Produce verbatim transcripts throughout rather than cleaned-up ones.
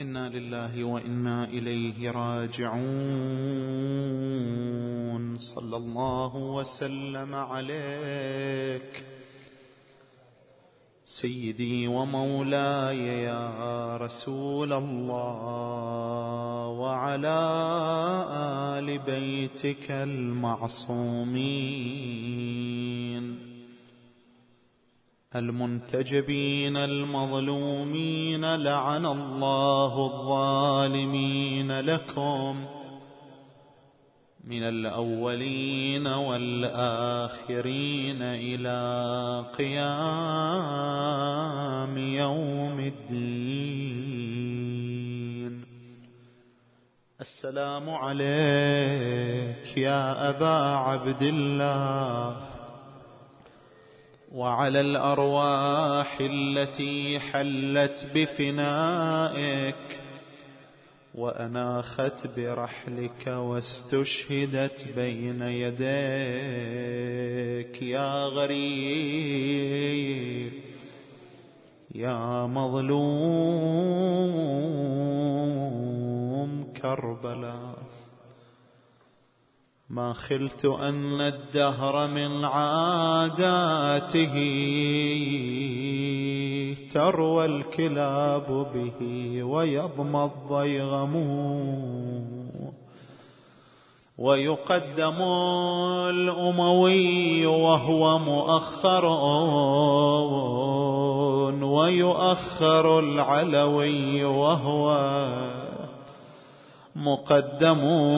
إنا لله وإنا إليه راجعون. صلى الله وسلم عليك سيدي ومولاي يا رسول الله، وعلى آل بيتك المعصومين المنتجبين المظلومين، لعن الله الظالمين لكم من الأولين والآخرين إلى قيام يوم الدين. السلام عليك يا أبا عبد الله، وعلى الأرواح التي حلت بفنائك وأناخت برحلك واستشهدت بين يديك، يا غريب يا مظلوم كربلاء. ما خلت أن الدهر من عاداته تروى الكلاب به ويضمى الضيغم، ويقدم الأموي وهو مؤخر، ويؤخر العلوي وهو مقدم،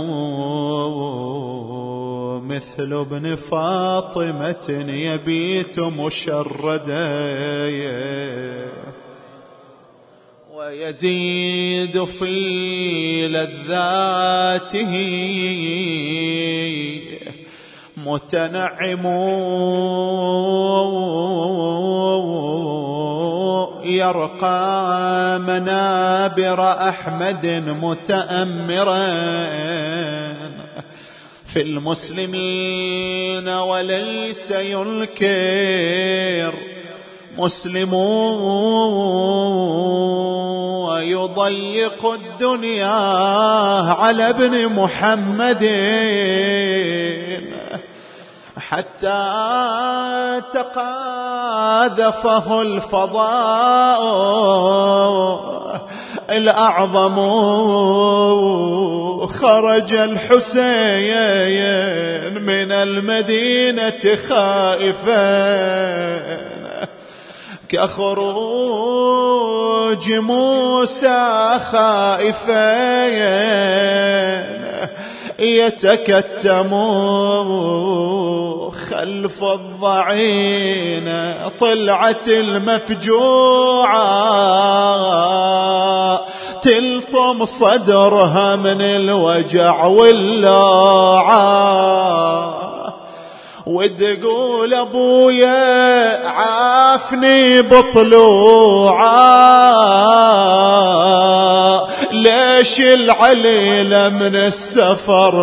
مثل ابن فاطمة يبيت مشردا ويزيد في لذاته متنعم، يرقى منابر أحمد متأمرا في المسلمين وليس ينكر مسلم، ويضيق الدنيا على ابن محمد حتى تقاذفه الفضاء الأعظم. خرج الحسين من المدينة خائفا كخروج موسى خائفا يتكتم خلف الضعين طلعة المفجوعة تلطم صدرها من الوجع واللوعة، وتقول أبويا عافني بطلوعة، ليش العليلة من السفر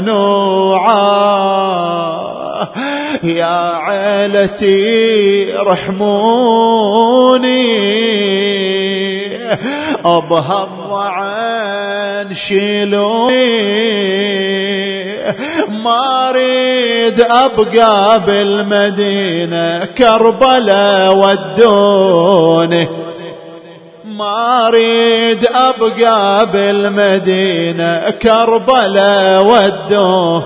ممنوعة، يا عيلتي رحموني أبها الضعان شيلوني، ما أريد أبقى بالمدينة كربلاء ودوني، ما أريد أبقى بالمدينة كربلاء ودوني،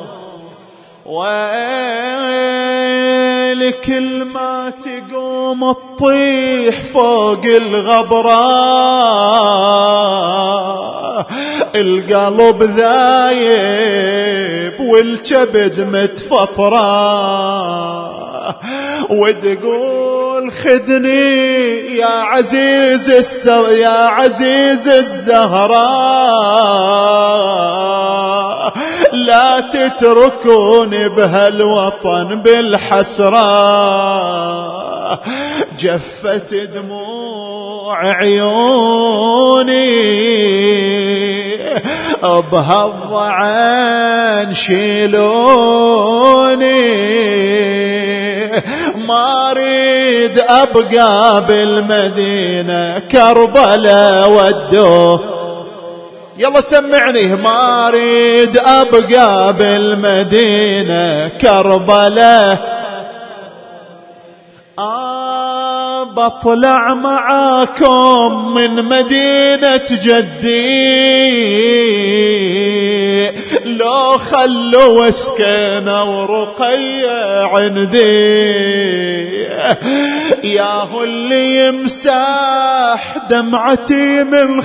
ويلك ما تقوم تطيح فوق الغبراء، القلب ذايب والكبد متفطرة، وتقول خذني يا عزيز السو يا عزيز الزهراء، لا تتركوني بهالوطن بالحسرة، جفت دموع عيوني بهالضعان شيلوني، ما أريد أبقى بالمدينة كربلاء ودوه. يلا سمعني. ما أريد أبقى بالمدينة كربلاء، آه بطلع معاكم من مدينة جدي، لو خلوا سكينة ورقية عندي، ياهو اللي يمسح دمعتي من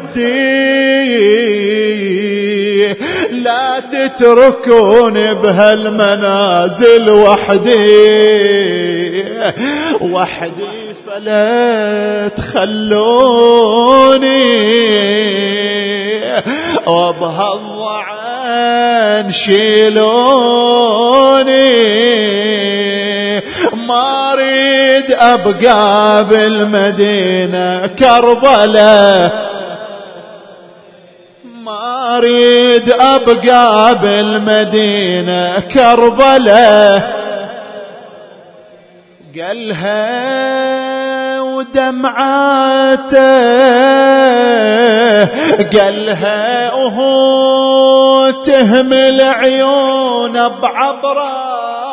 خدي، لا تتركوني بهالمنازل وحدي وحدي، فلا تخلوني وبهالضعن شيلوني. ما أريد أبقى بالمدينة كربلاء، ما أريد أبقى بالمدينة كربلاء. قالها ودمعاته، قالها وهو تهمل عيونه بعبره،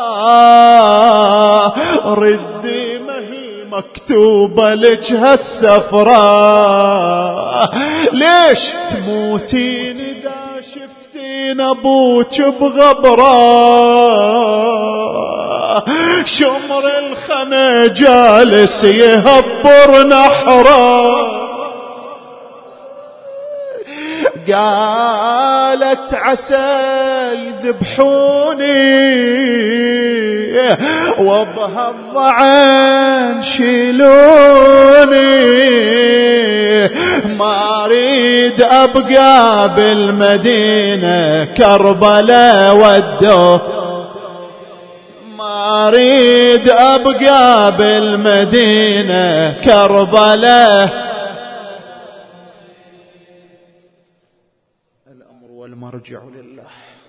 ردي ما هي مكتوبة لك هالسفرة، ليش تموتين إذا شفتين أبوك بغبرة، شمر الخنا جالس يهبر نحره. قالت عسى يذبحوني وبهالضعن شيلوني، ما أريد أبقى بالمدينة كربلاء ودوه، ما أريد أبقى بالمدينة كربلاء. الأمر والمرجع لله،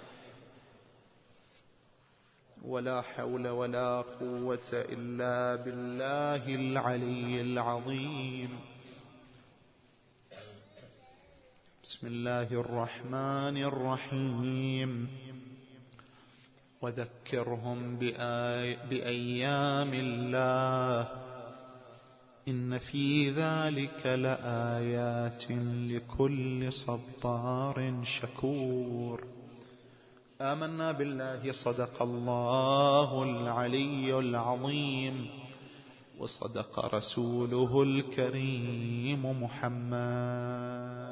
ولا حول ولا قوة إلا بالله العلي العظيم. بسم الله الرحمن الرحيم. وذكرهم بأيام الله إن في ذلك لآيات لكل صبار شكور. آمنا بالله، صدق الله العلي العظيم، وصدق رسوله الكريم محمد.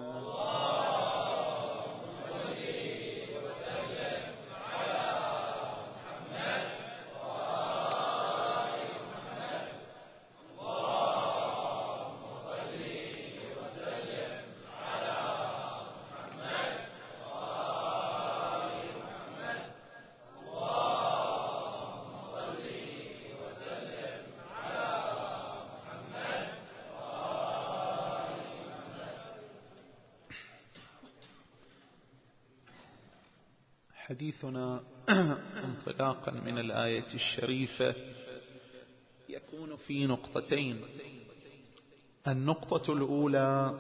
حديثنا انطلاقا من الآية الشريفة يكون في نقطتين. النقطة الأولى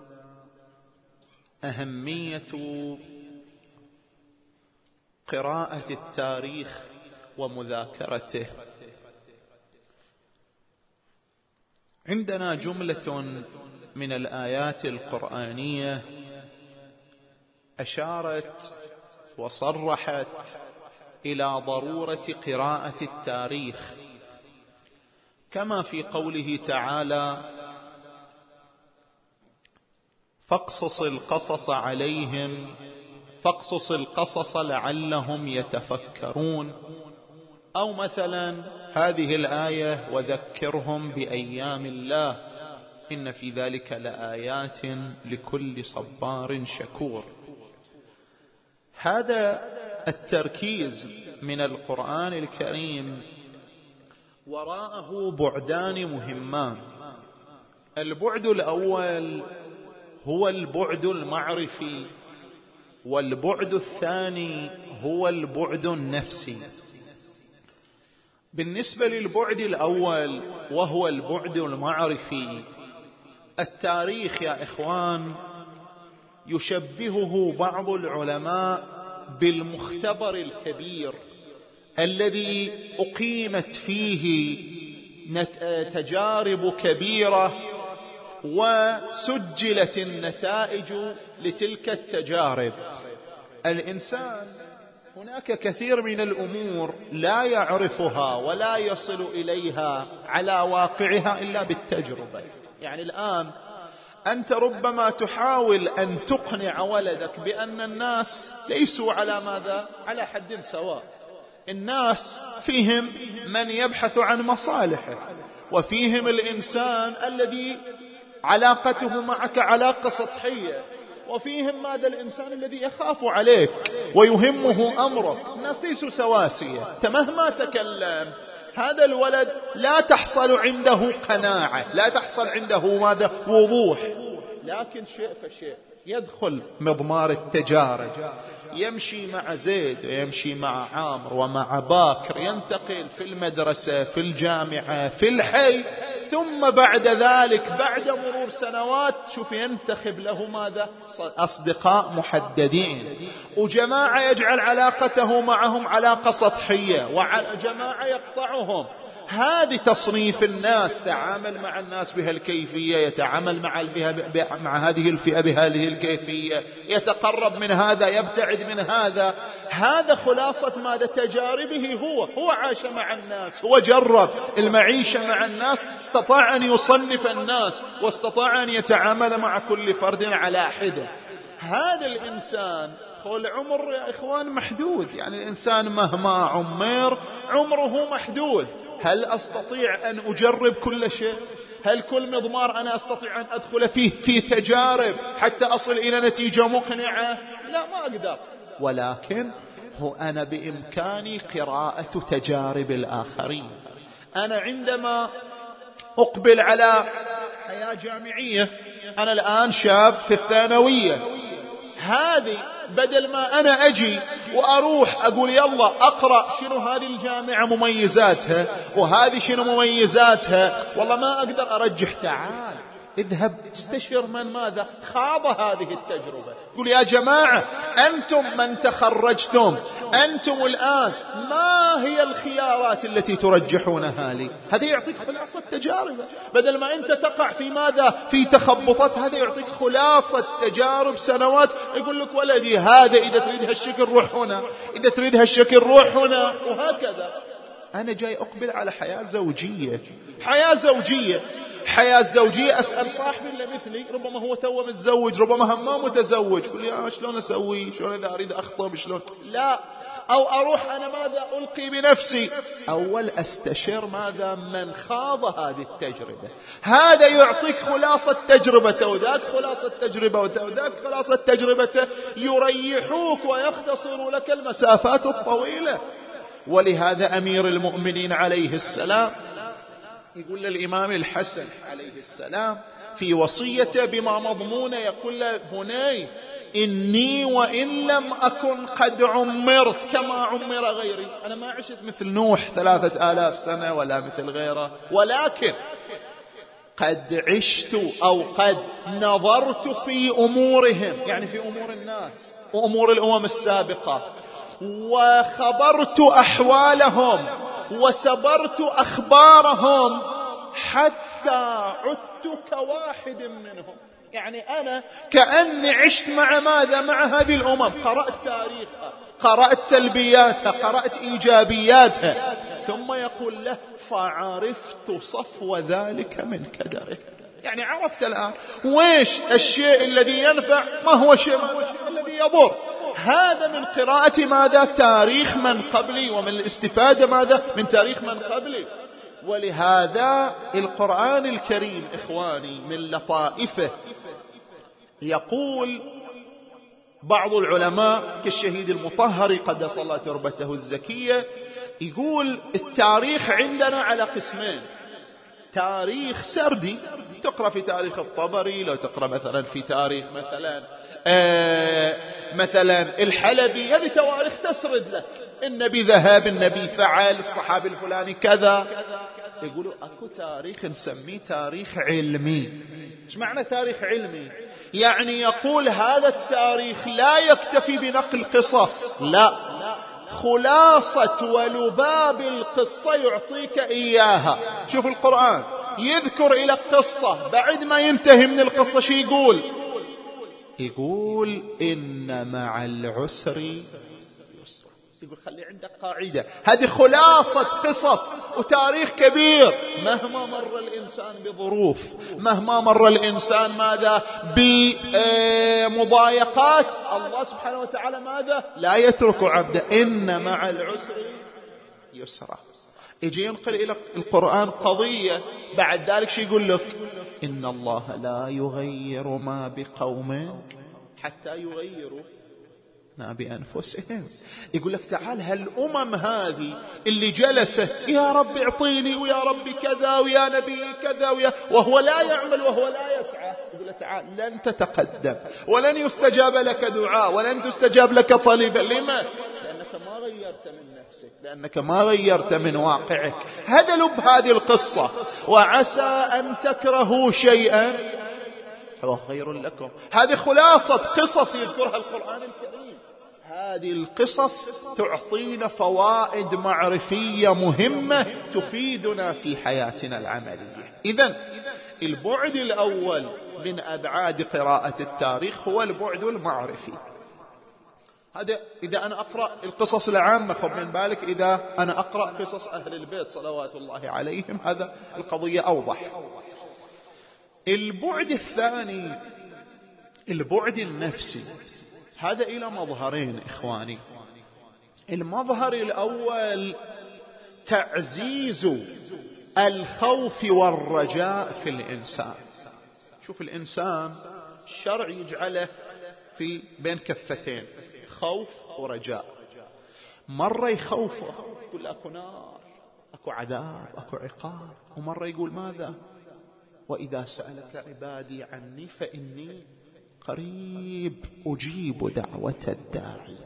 أهمية قراءة التاريخ ومذاكرته. عندنا جملة من الآيات القرآنية أشارت وصرحت إلى ضرورة قراءة التاريخ، كما في قوله تعالى: فاقصص القصص عليهم فاقصص القصص لعلهم يتفكرون. أو مثلا هذه الآية: وذكرهم بأيام الله إن في ذلك لآيات لكل صبار شكور. هذا التركيز من القرآن الكريم وراءه بعدان مهمان. البعد الأول هو البعد المعرفي، والبعد الثاني هو البعد النفسي. بالنسبة للبعد الأول وهو البعد المعرفي، التاريخ يا إخوان يشبهه بعض العلماء بالمختبر الكبير الذي أقيمت فيه تجارب كبيرة وسجلت النتائج لتلك التجارب. الإنسان هناك كثير من الأمور لا يعرفها ولا يصل إليها على واقعها إلا بالتجربة. يعني الآن أنت ربما تحاول أن تقنع ولدك بأن الناس ليسوا على ماذا؟ على حد سواء. الناس فيهم من يبحث عن مصالحه، وفيهم الإنسان الذي علاقته معك علاقة سطحية، وفيهم ماذا؟ الإنسان الذي يخاف عليك ويهمه أمرك. الناس ليسوا سواسية. مهما تكلمت هذا الولد لا تحصل عنده قناعة، لا تحصل عنده ماذا؟ وضوح. لكن شيء فشيء يدخل مضمار التجارب، يمشي مع زيد ويمشي مع عامر ومع باكر، ينتقل في المدرسة في الجامعة في الحي، ثم بعد ذلك بعد مرور سنوات شوف ينتخب له ماذا؟ أصدقاء محددين، وجماعة يجعل علاقته معهم علاقة سطحية، وجماعة يقطعهم. هذه تصنيف الناس، تعامل مع الناس بهالكيفية، يتعامل مع الفئة مع هذه الفئة بهذه الكيفية، يتقرب من هذا يبتعد من هذا. هذا خلاصة ماذا؟ تجاربه. هو هو عاش مع الناس، هو جرب المعيشة مع الناس، استطاع أن يصنف الناس، واستطاع أن يتعامل مع كل فرد على حدة. هذا الإنسان العمر يا إخوان محدود، يعني الإنسان مهما عمر عمره محدود. هل أستطيع أن أجرب كل شيء؟ هل كل مضمار أنا أستطيع أن أدخل فيه في تجارب حتى أصل إلى نتيجة مقنعة؟ لا، ما أقدر. ولكن هو أنا بإمكاني قراءة تجارب الآخرين. أنا عندما أقبل على حياة جامعية، أنا الآن شاب في الثانوية، هذه بدل ما أنا أجي وأروح أقول يلا أقرأ شنو هذه الجامعة مميزاتها وهذه شنو مميزاتها، والله ما أقدر أرجح. تعال اذهب استشر من ماذا؟ خاض هذه التجربة. يقول يا جماعة أنتم من تخرجتم، أنتم الآن ما هي الخيارات التي ترجحونها لي؟ هذا يعطيك خلاصة تجارب، بدل ما أنت تقع في ماذا؟ في تخبطات. هذا يعطيك خلاصة تجارب سنوات. يقول لك ولدي هذا إذا تريد هالشكل روح هنا، إذا تريد هالشكل روح هنا، وهكذا. أنا جاي أقبل على حياة زوجية، حياة زوجية حياة زوجية أسأل صاحبي اللي مثلي، ربما هو توه متزوج، ربما هم ما متزوج، يقول لي شلون أسوي؟ شلون إذا أريد أخطب؟ شلون؟ لا، أو أروح أنا ماذا؟ ألقي بنفسي. أول أستشير ماذا؟ من خاض هذه التجربة. هذا يعطيك خلاصة تجربته، وذاك خلاصة تجربة، وذاك خلاصة تجربته، يريحوك ويختصروا لك المسافات الطويلة. ولهذا أمير المؤمنين عليه السلام يقول للإمام الحسن عليه السلام في وصيته بما مضمونه، يقول له بني إني وإن لم أكن قد عمرت كما عمر غيري، أنا ما عشت مثل نوح ثلاثة آلاف سنة ولا مثل غيره، ولكن قد عشت أو قد نظرت في أمورهم، يعني في أمور الناس وأمور الأمم السابقة، وخبرت أحوالهم وسبرت أخبارهم حتى عدت كواحد منهم. يعني أنا كأني عشت مع ماذا؟ مع هذه الأمم، قرأت تاريخها، قرأت سلبياتها، قرأت إيجابياتها. ثم يقول له فعرفت صفو ذلك من كدره. يعني عرفت الآن ويش الشيء الذي ينفع، ما هو شيء ما هو الشيء الذي يضر. هذا من قراءة ماذا؟ تاريخ من قبلي، ومن الاستفادة ماذا؟ من تاريخ من قبلي. ولهذا القرآن الكريم إخواني من لطائفه يقول بعض العلماء كالشهيد المطهري قدس الله تربته الزكية، يقول التاريخ عندنا على قسمين: تاريخ سردي. تقرأ في تاريخ الطبري، لو تقرأ مثلا في تاريخ مثلا آه مثلا الحلبي، هذه تواريخ تسرد لك النبي ذهب، النبي فعل، الصحابي الفلاني كذا. يقولوا اكو تاريخ نسميه تاريخ علمي. ايش معنى تاريخ علمي؟ يعني يقول هذا التاريخ لا يكتفي بنقل قصص، لا، خلاصة ولباب القصة يعطيك إياها. شوف القرآن يذكر إلى قصة، بعد ما ينتهي من القصة شي يقول؟ يقول إن مع العسر يسرا. يقول خلي عندك قاعدة، هذه خلاصة قصص وتاريخ كبير. مهما مر الإنسان بظروف، مهما مر الإنسان ماذا بمضايقات، الله سبحانه وتعالى ماذا لا يترك عبده. إن مع العسر يسرا. يجي ينقل إلى القرآن قضية، بعد ذلك شي يقول لك؟ إن الله لا يغير ما بقوم حتى يغيروا ما بأنفسهم. يقول لك تعال هالأمم هذه اللي جلست يا رب اعطيني ويا رب كذا ويا نبي كذا ويا، وهو لا يعمل وهو لا يسعى، يقول لك تعال لن تتقدم ولن يستجاب لك دعاء ولن تستجاب لك طلبا. لما؟ لأنك ما غيرت من نفسك، لأنك ما غيرت من واقعك. هذا لب هذه القصة. وعسى أن تكرهوا شيئا هو خير لكم. هذه خلاصة قصص يذكرها القرآن الكريم. هذه القصص تعطينا فوائد معرفية مهمة تفيدنا في حياتنا العملية. إذن البعد الأول من أبعاد قراءة التاريخ هو البعد المعرفي. هذا إذا أنا أقرأ القصص العامة، خذ من بالك إذا أنا أقرأ قصص أهل البيت صلوات الله عليهم، هذا القضية أوضح. البعد الثاني البعد النفسي، هذا إلى مظهرين إخواني. المظهر الأول تعزيز الخوف والرجاء في الإنسان. شوف الإنسان الشرع يجعله في بين كفتين، خوف ورجاء. مرة يخوفه يقول أكو نار، أكو عذاب، أكو عقاب، ومرة يقول ماذا؟ وإذا سألك عبادي عني فإني قريب أجيب دعوة الداعي.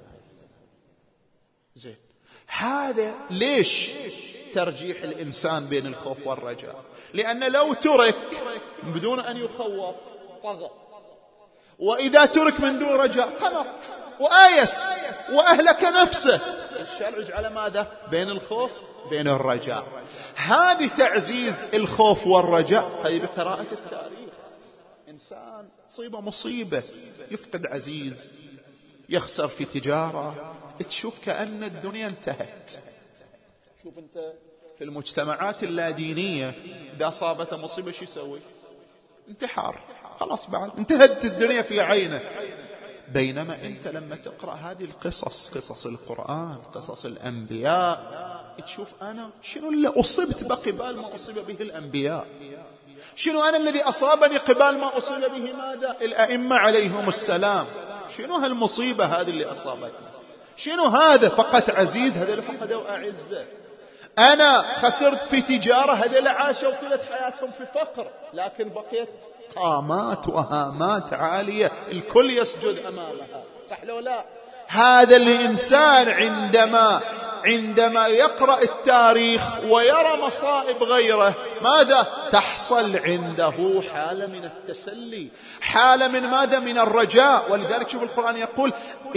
زين، هذا ليش ترجيح الإنسان بين الخوف والرجاء؟ لأن لو ترك بدون أن يخوف طغى، وإذا ترك من دون رجاء قنط وآيس وأهلك نفسه. الشرع جعل ماذا؟ بين الخوف بين الرجاء. هذه تعزيز الخوف والرجاء. هذه بقراءة التاريخ. إنسان تصيبه مصيبة، يفقد عزيز، يخسر في تجارة، تشوف كأن الدنيا انتهت. شوف أنت في المجتمعات اللادينية إذا أصابته مصيبة شو يسوي؟ انتحار، خلاص بعد انتهت الدنيا في عينه. بينما أنت لما تقرأ هذه القصص، قصص القرآن، قصص الأنبياء، تشوف أنا شنو اللي أصبت بقبال ما أصيب به الأنبياء، شنو أنا الذي أصابني قبال ما أصيب به ماذا؟ الأئمة عليهم السلام. شنو هالمصيبة هذه اللي أصابتني؟ شنو هذا؟ فقط عزيز، هذا اللي فقدوا أعزة. أنا خسرت في تجارة، هذا اللي عاشوا طيلة حياتهم في فقر، لكن بقيت قامات وهامات عالية الكل يسجد أمامها، صح لو لا؟ هذا الإنسان عندما عندما يقرأ التاريخ ويرى مصائب غيره، ماذا تحصل عنده؟ حالة من التسلي، حالة من ماذا؟ من الرجاء. ولذلك شوف القرآن يقول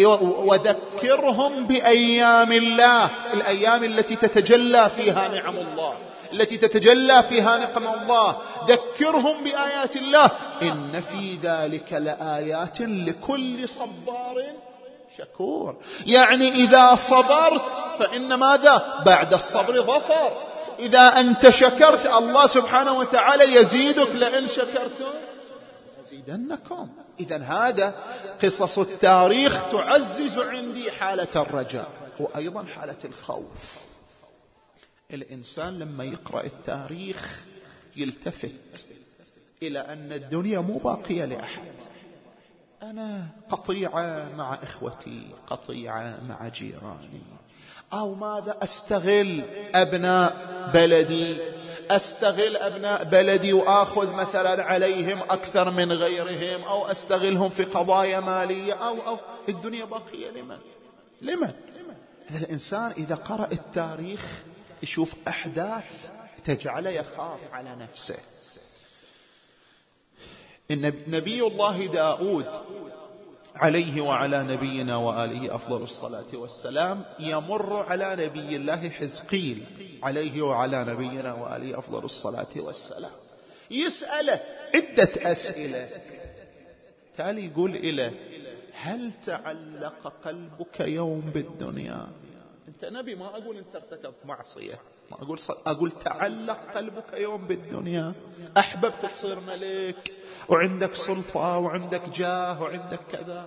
وذكرهم بأيام الله، الأيام التي تتجلى فيها نعم الله، التي تتجلى فيها نقم الله. ذكرهم بآيات الله إن في ذلك لآيات لكل صبار شكور. يعني إذا صبرت فإن ماذا؟ بعد الصبر ظفر. إذا أنت شكرت الله سبحانه وتعالى يزيدك، لئن شكرتم يزيدنكم. إذن هذا قصص التاريخ تعزز عندي حالة الرجاء وأيضا حالة الخوف. الإنسان لما يقرأ التاريخ يلتفت إلى أن الدنيا مو باقية لأحد. أنا قطيعة مع إخوتي، قطيعة مع جيراني، أو ماذا أستغل أبناء بلدي، أستغل أبناء بلدي وآخذ مثلا عليهم أكثر من غيرهم، أو أستغلهم في قضايا مالية، أو أو الدنيا باقية لمن؟ لمن؟ هذا الإنسان إذا قرأ التاريخ يشوف أحداث تجعله يخاف على نفسه. نبي الله داود عليه وعلى نبينا وآله أفضل الصلاة والسلام يمر على نبي الله حزقيل عليه وعلى نبينا وآله أفضل الصلاة والسلام، يسأله عدة أسئلة. تالي يقول إله: هل تعلق قلبك يوم بالدنيا؟ أنت نبي، ما أقول أنت ارتكبت معصية، ما أقول صل... أقول تعلق قلبك يوم بالدنيا، أحببت تصير ملك وعندك سلطة وعندك جاه وعندك كذا.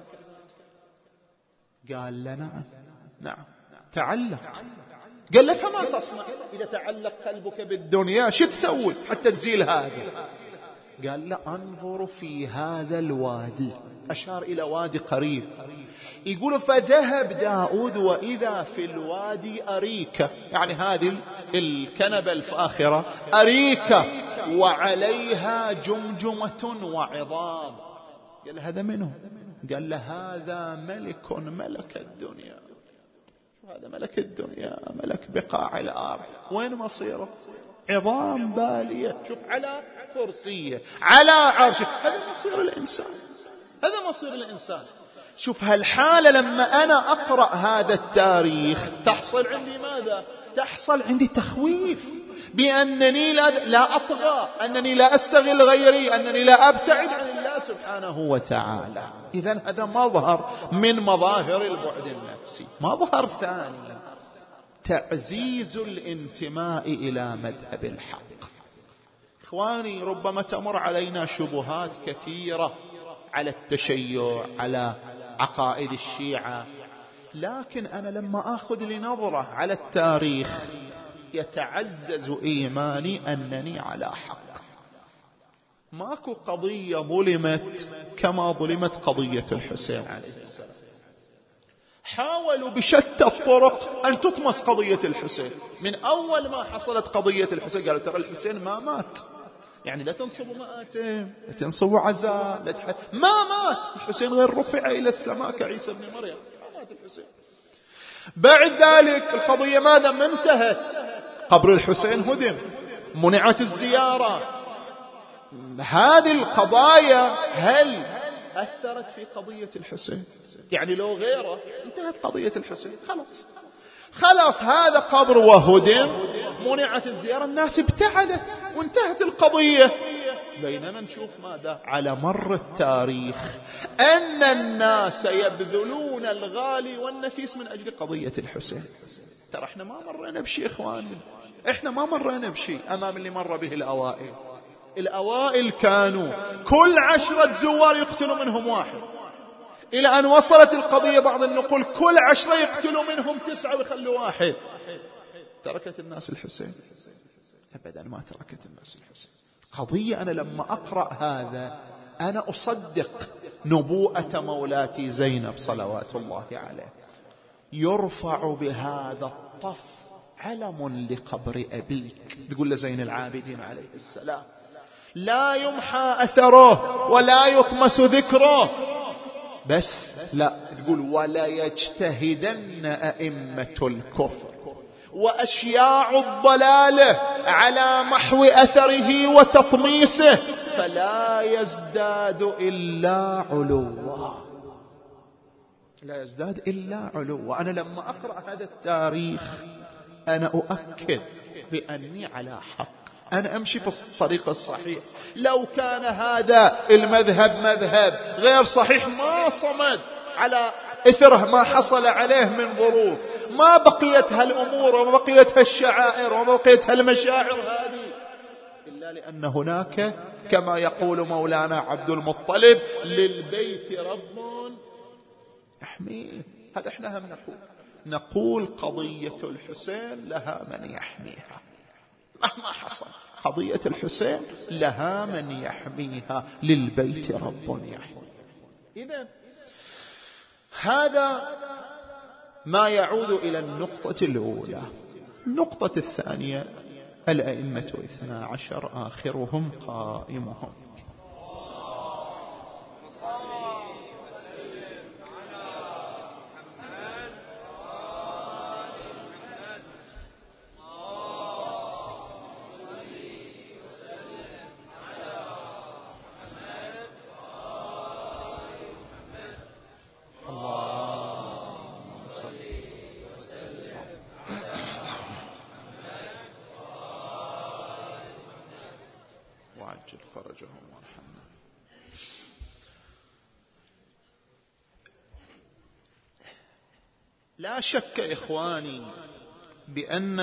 قال له نعم نعم تعلق. قال له فما تصنع إذا تعلق قلبك بالدنيا؟ شو تسوي حتى تزيل هذا؟ قال له أنظر في هذا الوادي، أشار إلى وادي قريب. يقول فذهب داود وإذا في الوادي أريكة، يعني هذه الكنبة الفاخرة أريكة وعليها جمجمة وعظام. قال هذا منه؟ قال له هذا ملك ملك الدنيا. هذا ملك الدنيا، ملك بقاع الأرض. وين مصيره؟ عظام بالية، شوف على كرسيه على عرشه. هذا مصير الإنسان، هذا مصير الإنسان. شوف هالحالة لما أنا أقرأ هذا التاريخ تحصل عندي ماذا؟ تحصل عندي تخويف بأنني لا, لا أطغى، أنني لا أستغل غيري، أنني لا أبتعد عن الله سبحانه وتعالى. إذن هذا مظهر من مظاهر البعد النفسي. مظهر ثاني تعزيز الانتماء إلى مذهب الحق. إخواني، ربما تمر علينا شبهات كثيرة على التشيع، على عقائد الشيعة، لكن أنا لما أخذ لنظرة على التاريخ يتعزز إيماني أنني على حق. ماكو قضية ظلمت كما ظلمت قضية الحسين عليه السلام. حاولوا بشتى الطرق أن تطمس قضية الحسين. من أول ما حصلت قضية الحسين قالوا ترى الحسين ما مات، يعني لا تنصبوا مآتم، لا تنصبوا عزاء، لا تح... ما مات الحسين، غير رفع إلى السماء كعيسى بن مريم. ما مات الحسين. بعد ذلك القضية ماذا؟ ما انتهت. قبر الحسين هدم، منعت الزيارة. هذه القضايا هل أثرت في قضية الحسين؟ يعني لو غيره انتهت قضية الحسين، خلاص خلاص هذا قبر وهدم، منعت الزيارة، الناس ابتعدت وانتهت القضية. بينما نشوف ماذا على مر التاريخ أن الناس يبذلون الغالي والنفيس من أجل قضية الحسين. ترى احنا ما مرينا بشيء إخواني، احنا ما مرينا بشيء أمام اللي مر به الأوائل. الأوائل كانوا كل عشرة زوار يقتلوا منهم واحد، إلى أن وصلت القضية بعض النقول كل عشرة يقتلوا منهم تسعة ويخلوا واحد. تركت الناس الحسين؟ أبدا ما تركت الناس الحسين. قضية أنا لما أقرأ هذا أنا أصدق نبوءة مولاتي زينب صلوات الله عليه. يرفع بهذا الطف علم لقبر أبيك، تقول لزين العابدين عليه السلام، لا يمحى أثره ولا يطمس ذكره. بس لا تقول ولا يجتهدن أئمة الكفر وأشياع الضلالة على محو أثره وتطميسه، فلا يزداد إلا علوا، لا يزداد إلا علوا. وأنا لما أقرأ هذا التاريخ أنا أؤكد بأني على حق، أنا أمشي في الطريق الصحيح. لو كان هذا المذهب مذهب غير صحيح ما صمد على إثره ما حصل عليه من ظروف، ما بقيت هالأمور وما بقيت هالشعائر وما بقيت هالمشاعر هذه، إلا لأن هناك كما يقول مولانا عبد المطلب للبيت رب يحميه. هذا احنا هم نقول نقول قضية الحسين لها من يحميها مهما حصل. قضية الحسين لها من يحميها، للبيت رب يحميه. إذن هذا ما يعود إلى النقطة الأولى. النقطة الثانية: الأئمة اثنا عشر آخرهم قائمهم. وعجل فرجهم وارحمنا. لا شك إخواني بأن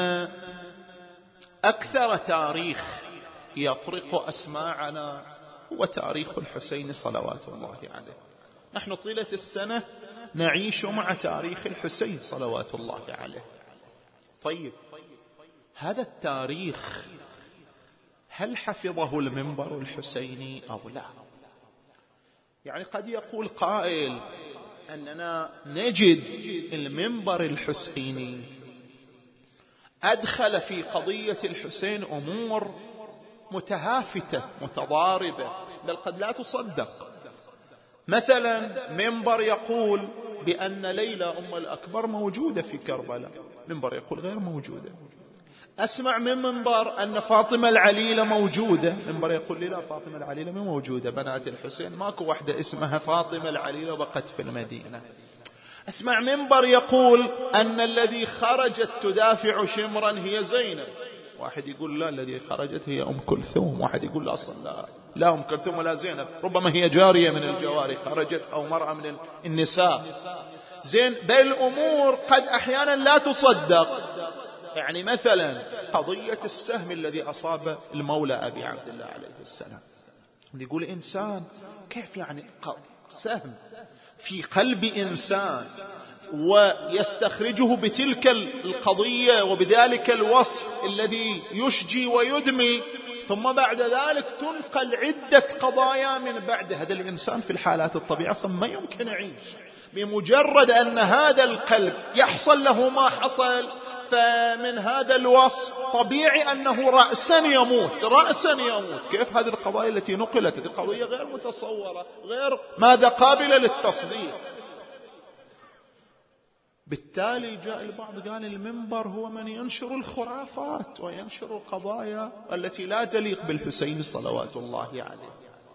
أكثر تاريخ يطرق أسماعنا هو تاريخ الحسين صلوات الله عليه. نحن طيلة السنة نعيش مع تاريخ الحسين صلوات الله عليه. طيب، هذا التاريخ هل حفظه المنبر الحسيني أو لا؟ يعني قد يقول قائل أننا نجد المنبر الحسيني أدخل في قضية الحسين أمور متهافتة متضاربة، بل قد لا تصدق. مثلا منبر يقول بأن ليلى أم الأكبر موجودة في كربلاء، منبر يقول غير موجودة. أسمع من منبر أن فاطمة العليلة موجودة، منبر يقول لي لا، فاطمة العليلة مو موجودة، بنات الحسين ماكو واحدة اسمها فاطمة العليلة وبقت في المدينة. أسمع منبر يقول أن الذي خرجت تدافع شمرا هي زينب، واحد يقول لا، الذي خرجت هي أم كلثوم، واحد يقول لا أصلا لا, لا أم كلثوم ولا زينب، ربما هي جارية من الجواري خرجت أو مرأة من النساء. زين، بل أمور قد أحيانا لا تصدق. يعني مثلا قضية السهم الذي أصاب المولى أبي عبد الله عليه السلام، يقول إنسان كيف يعني سهم في قلب إنسان ويستخرجه بتلك القضية وبذلك الوصف الذي يشجي ويدمي، ثم بعد ذلك تنقل عدة قضايا من بعد. هذا الإنسان في الحالات الطبيعية أصلا ما يمكن يعيش. بمجرد أن هذا القلب يحصل له ما حصل، فمن هذا الوصف طبيعي أنه رأسا يموت رأسا يموت. كيف هذه القضايا التي نقلت؟ هذه قضية غير متصورة، غير ماذا قابلة للتصديق. بالتالي جاء البعض قال المنبر هو من ينشر الخرافات وينشر القضايا التي لا تليق بالحسين صلوات الله عليه.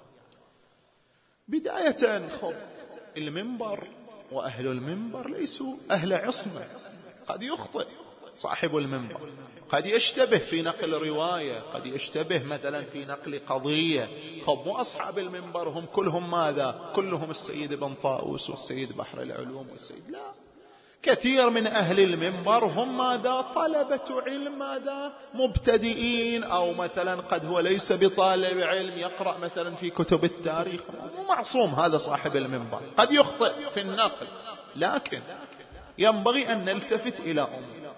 بداية خب المنبر وأهل المنبر ليسوا أهل عصمة. قد يخطئ صاحب المنبر، قد يشتبه في نقل رواية، قد يشتبه مثلا في نقل قضية. خب مو أصحاب المنبر هم كلهم ماذا؟ كلهم السيد بن طاووس والسيد بحر العلوم والسيد، لا، كثير من أهل المنبر هم ماذا؟ طلبة علم، ماذا؟ مبتدئين، أو مثلا قد هو ليس بطالب علم يقرأ مثلا في كتب التاريخ. مو معصوم هذا صاحب المنبر، قد يخطئ في النقل، لكن ينبغي أن نلتفت إلى أمور،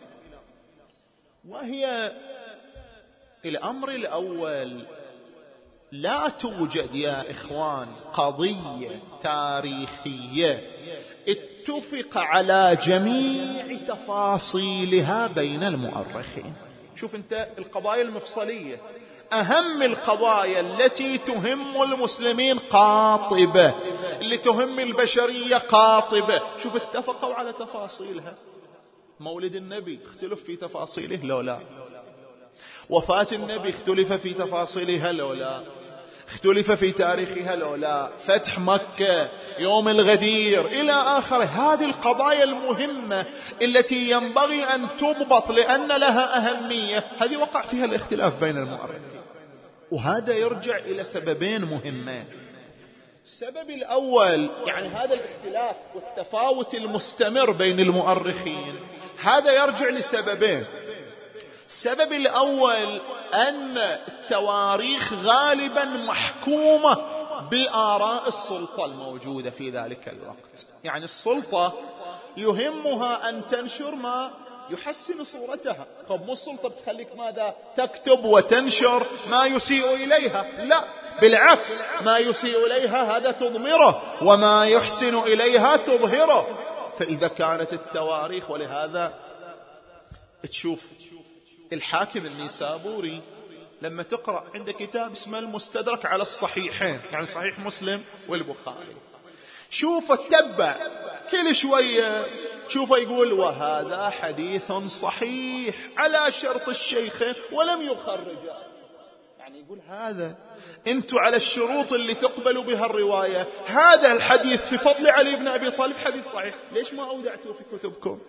وهي الأمر الأول: لا توجد يا إخوان قضية تاريخية اتفق على جميع تفاصيلها بين المؤرخين. شوف أنت القضايا المفصلية، أهم القضايا التي تهم المسلمين قاطبة، اللي تهم البشرية قاطبة، شوف اتفقوا على تفاصيلها. مولد النبي اختلف في تفاصيله لو لا، وفاة النبي اختلف في تفاصيلها لو لا، اختلف في تاريخها لو لا، فتح مكة، يوم الغدير، إلى آخره. هذه القضايا المهمة التي ينبغي أن تضبط لأن لها أهمية، هذه وقع فيها الاختلاف بين المؤرخين، وهذا يرجع إلى سببين مهمين. السبب الأول يعني هذا الاختلاف والتفاوت المستمر بين المؤرخين، هذا يرجع لسببين. السبب الأول أن التواريخ غالبا محكومة بآراء السلطة الموجودة في ذلك الوقت. يعني السلطة يهمها أن تنشر ما يحسن صورتها. طب مو السلطة بتخليك ماذا؟ تكتب وتنشر ما يسيء إليها، لا، بالعكس ما يسيء إليها هذا تضمره، وما يحسن إليها تظهره. فإذا كانت التواريخ، ولهذا تشوف الحاكم النيسابوري لما تقرأ عنده كتاب اسمه المستدرك على الصحيحين، يعني صحيح مسلم والبخاري، شوف اتبع كل شوية شوف يقول وهذا حديث صحيح على شرط الشيخين ولم يخرجه. يعني يقول هذا انتوا على الشروط اللي تقبلوا بها الرواية، هذا الحديث في فضل علي بن أبي طالب حديث صحيح، ليش ما أودعتوه في كتبكم؟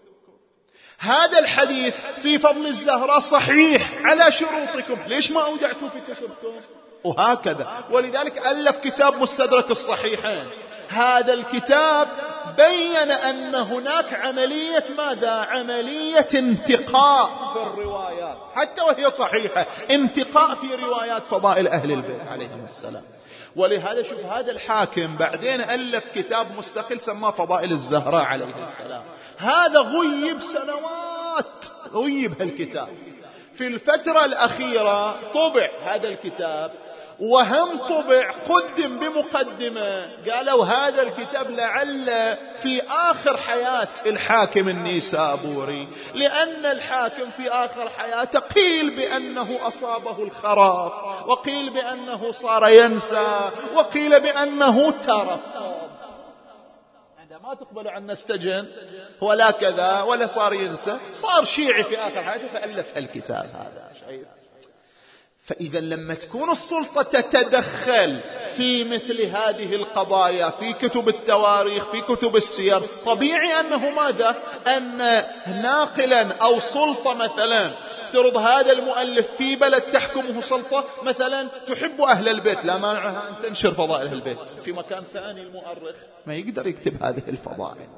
هذا الحديث في فضل الزهراء صحيح على شروطكم، ليش ما أودعتوه في كتبكم؟ وهكذا. ولذلك ألف كتاب مستدرك الصحيحين. هذا الكتاب بين أن هناك عملية ماذا؟ عملية انتقاء في الروايات حتى وهي صحيحة، انتقاء في روايات فضائل أهل البيت عليهم السلام. ولهذا شوف هذا الحاكم بعدين ألف كتاب مستقل سماه فضائل الزهراء عليه السلام. هذا غيب سنوات، غيب هالكتاب. في الفترة الأخيرة طبع هذا الكتاب، وهم طبع قدم بمقدمة قالوا هذا الكتاب لعل في آخر حياة الحاكم النيسابوري، لأن الحاكم في آخر حياته قيل بأنه أصابه الخراف، وقيل بأنه صار ينسى، وقيل بأنه ترفض. ما تقبل عن نستجن ولا كذا، ولا صار ينسى، صار شيعي في آخر حياته فألف الكتاب هذا. شايف؟ فإذا لما تكون السلطة تتدخل في مثل هذه القضايا في كتب التواريخ في كتب السير، طبيعي أنه ماذا؟ أن ناقلا أو سلطة مثلا، افترض هذا المؤلف في بلد تحكمه سلطة مثلا تحب أهل البيت، لا مانعها أن تنشر فضائل أهل البيت. في مكان ثاني المؤرخ ما يقدر يكتب هذه الفضائل.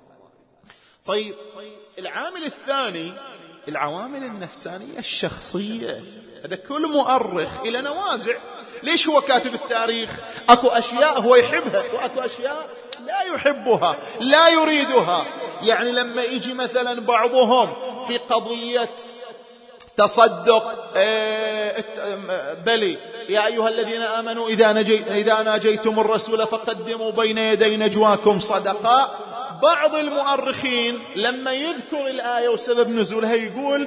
طيب العامل الثاني العوامل النفسانية الشخصية. هذا كل مؤرخ إلى نوازع. ليش هو كاتب التاريخ؟ أكو أشياء هو يحبها وأكو أشياء لا يحبها لا يريدها. يعني لما يجي مثلا بعضهم في قضية تصدق بلي يا أيها الذين آمنوا إذا, نجي إذا ناجيتم الرسول فقدموا بين يدي نجواكم صدقاء، بعض المؤرخين لما يذكر الآية وسبب نزولها يقول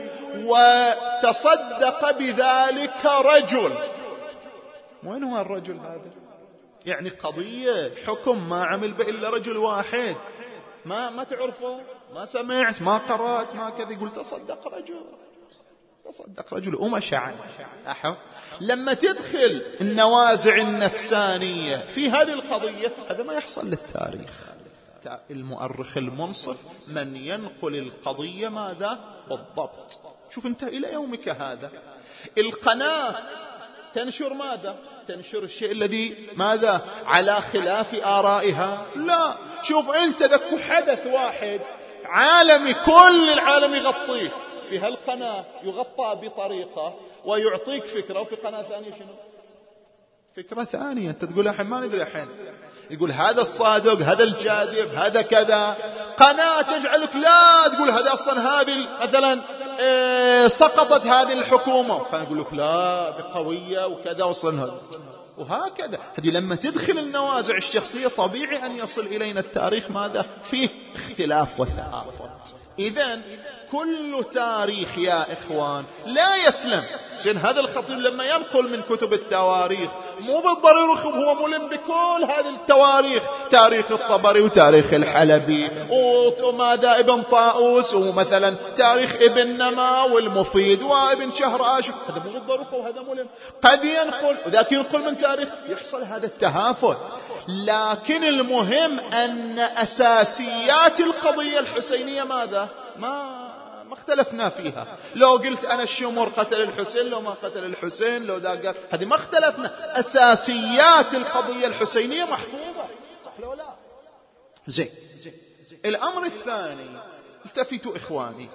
وتصدق بذلك رجل. وين هو الرجل هذا؟ يعني قضية حكم ما عمل به إلا رجل واحد، ما ما تعرفه، ما سمعت، ما قرأت، ما كذا، يقول تصدق رجل تصدق رجل ومشى عنه. لما تدخل النوازع النفسانية في هذه القضية هذا ما يحصل للتاريخ. المؤرخ المنصف من ينقل القضية ماذا بالضبط. شوف انت إلى يومك هذا القناة تنشر ماذا؟ تنشر الشيء الذي ماذا على خلاف آرائها؟ لا. شوف انت ذاك حدث واحد عالمي كل العالم يغطيه، في هالقناة يغطى بطريقة ويعطيك فكرة، وفي قناة ثانية شنو؟ فكرة ثانية. أنت تقول الحين ما ندري الحين، يقول هذا الصادق، هذا الجاذب، هذا كذا. قناة تجعلك لا تقول هذا أصلا هذه مثلا إيه سقطت هذه الحكومة، قناة يقول لك لا بقوية وكذا وصلنا هذا. وهكذا هذه لما تدخل النوازع الشخصية طبيعي أن يصل إلينا التاريخ ماذا فيه اختلاف وتعافت. إذن كل تاريخ يا إخوان لا يسلم. عشان هذا الخطيب لما ينقل من كتب التواريخ مو بالضرورة هو ملم بكل هذه التواريخ، تاريخ الطبري وتاريخ الحلبي وماذا ابن طاووس ومثلا تاريخ ابن نما والمفيد وابن شهرآش، هذا مو بالضرورة وهذا ملم. قد ينقل وذاك ينقل من تاريخ يحصل هذا التهافت. لكن المهم أن أساسيات القضية الحسينية ماذا ما ما اختلفنا فيها. لو قلت أنا الشمر قتل الحسين، لو ما قتل الحسين، لو ذا قال، هذه ما اختلفنا. أساسيات القضية الحسينية محفوظة، صح لو لا؟ زين. الأمر الثاني التفتوا إخواني،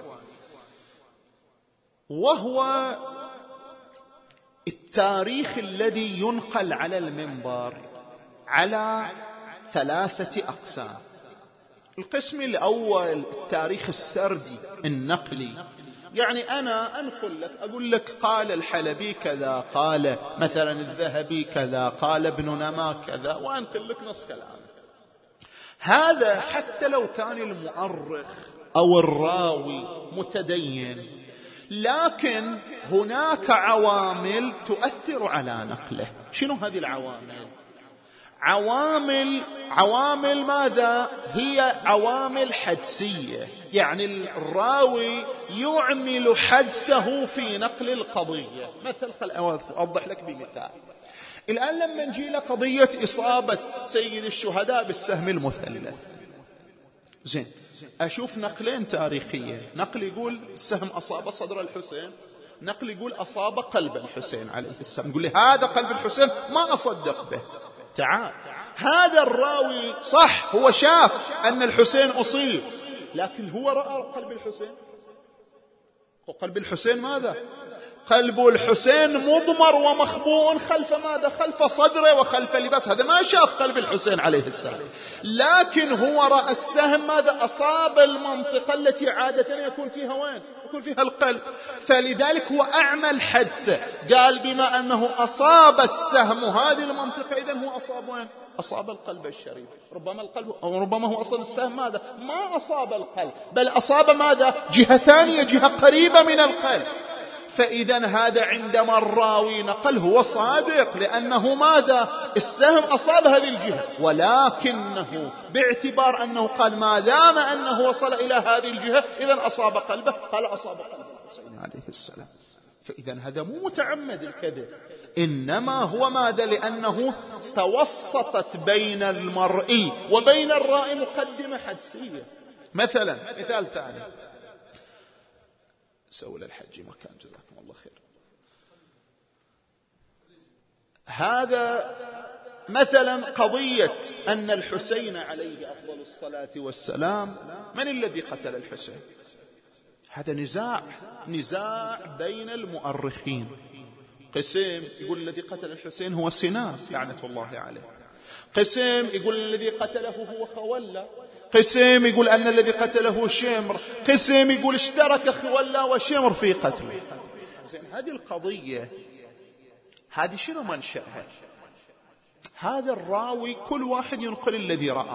وهو التاريخ الذي ينقل على المنبر على ثلاثة أقسام. القسم الأول التاريخ السردي النقلي، يعني أنا أنقل لك أقول لك قال الحلبي كذا، قال مثلا الذهبي كذا، قال ابن نما كذا، وأنقل لك نص كلامه. هذا حتى لو كان المؤرخ أو الراوي متدين، لكن هناك عوامل تؤثر على نقله. شنو هذه العوامل؟ عوامل عوامل ماذا؟ هي عوامل حدسية، يعني الراوي يعمل حدسه في نقل القضية. مثل خل أوضح لك بمثال. الآن لما نجي لقضية إصابة سيد الشهداء بالسهم المثلث، زين، أشوف نقلين تاريخية، نقل يقول السهم أصاب صدر الحسين، نقل يقول أصاب قلب الحسين عليه السلام. يقول لي هذا قلب الحسين، ما أصدق به. تعال، هذا الراوي صح هو شاف أن الحسين أصيب، لكن هو رأى قلب الحسين. وقلب الحسين ماذا؟ قلب الحسين مضمر ومخبوء خلف ماذا؟ خلف صدره وخلف لباس. هذا ما شاف قلب الحسين عليه السلام، لكن هو رأى السهم ماذا؟ أصاب المنطقة التي عادة يكون فيها وين؟ يكون فيها القلب. فلذلك هو أعمل حدسه، قال بما أنه أصاب السهم هذه المنطقة، إذن هو أصاب وين؟ أصاب القلب الشريف. ربما القلب، أو ربما هو أصلا السهم ماذا؟ ما أصاب القلب، بل أصاب ماذا؟ جهة ثانية، جهة قريبة من القلب. فإذا هذا عندما الراوي نقل هو صادق، لأنه ماذا؟ السهم أصاب هذه الجهة، ولكنه باعتبار أنه قال ما دام أنه وصل إلى هذه الجهة إذن أصاب قلبه، قال أصاب قلب الحسين عليه السلام. فإذا هذا مو متعمد الكذب، إنما هو ماذا؟ لأنه توسطت بين المرئي وبين الرائي مقدمة حدسية. مثلا مثال ثاني، سووا للحج مكان، جزاكم الله خير. هذا مثلا قضية أن الحسين عليه أفضل الصلاة والسلام، من الذي قتل الحسين؟ هذا نزاع نزاع بين المؤرخين. قسم يقول الذي قتل الحسين هو سنان لعنة الله عليه، قسم يقول الذي قتله هو خولة، قسم يقول أن الذي قتله شمر، قسم يقول اشترك خولة وشمر في قتله. زين، هذه القضية هذه شنو منشأها؟ هذا الراوي كل واحد ينقل الذي رأى.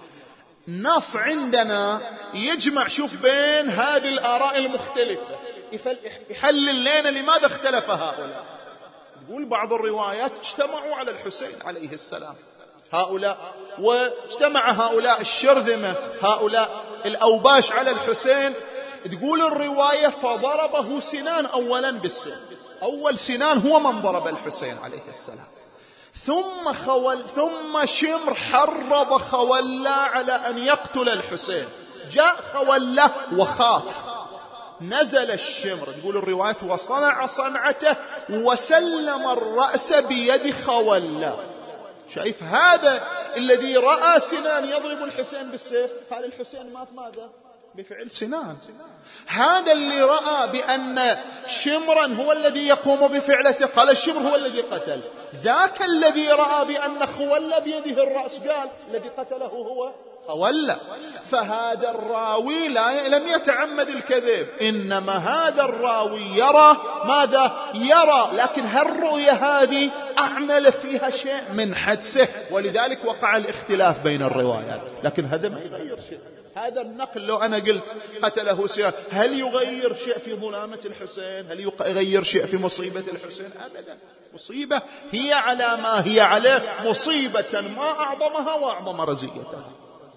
نص عندنا يجمع، شوف، بين هذه الآراء المختلفة، يحلل لنا لماذا اختلف هؤلاء. يقول بعض الروايات اجتمعوا على الحسين عليه السلام هؤلاء، واجتمع هؤلاء الشرذمة، هؤلاء الأوباش على الحسين. تقول الرواية فضربه سنان أولا بالسن، أول سنان هو من ضرب الحسين عليه السلام، ثم خول ثم شمر حرض خولة على أن يقتل الحسين. جاء خولة وخاف، نزل الشمر، تقول الرواية وصنع صنعته وسلم الرأس بيد خولة. شايف هذا الذي رأى سنان يضرب الحسين بالسيف، قال الحسين مات ماذا؟ بفعل سنان. هذا اللي رأى بأن شمرا هو الذي يقوم بفعلته، قال الشمر هو الذي قتل. ذاك الذي رأى بأن خولة بيده الرأس، قال الذي قتله هو خولة. فهذا الراوي لا لم يتعمد الكذب، إنما هذا الراوي يرى ماذا؟ يرى، لكن هالرؤية هذه أعمل فيها شيء من حدسه، ولذلك وقع الاختلاف بين الروايات. لكن هذا ما يغير شيء. هذا النقل لو أنا قلت قتله سيان، هل يغير شيء في ظلامة الحسين؟ هل يغير شيء في مصيبة الحسين؟ أبدا. مصيبة هي على ما هي عليه، مصيبة ما أعظمها وأعظم رزيتها.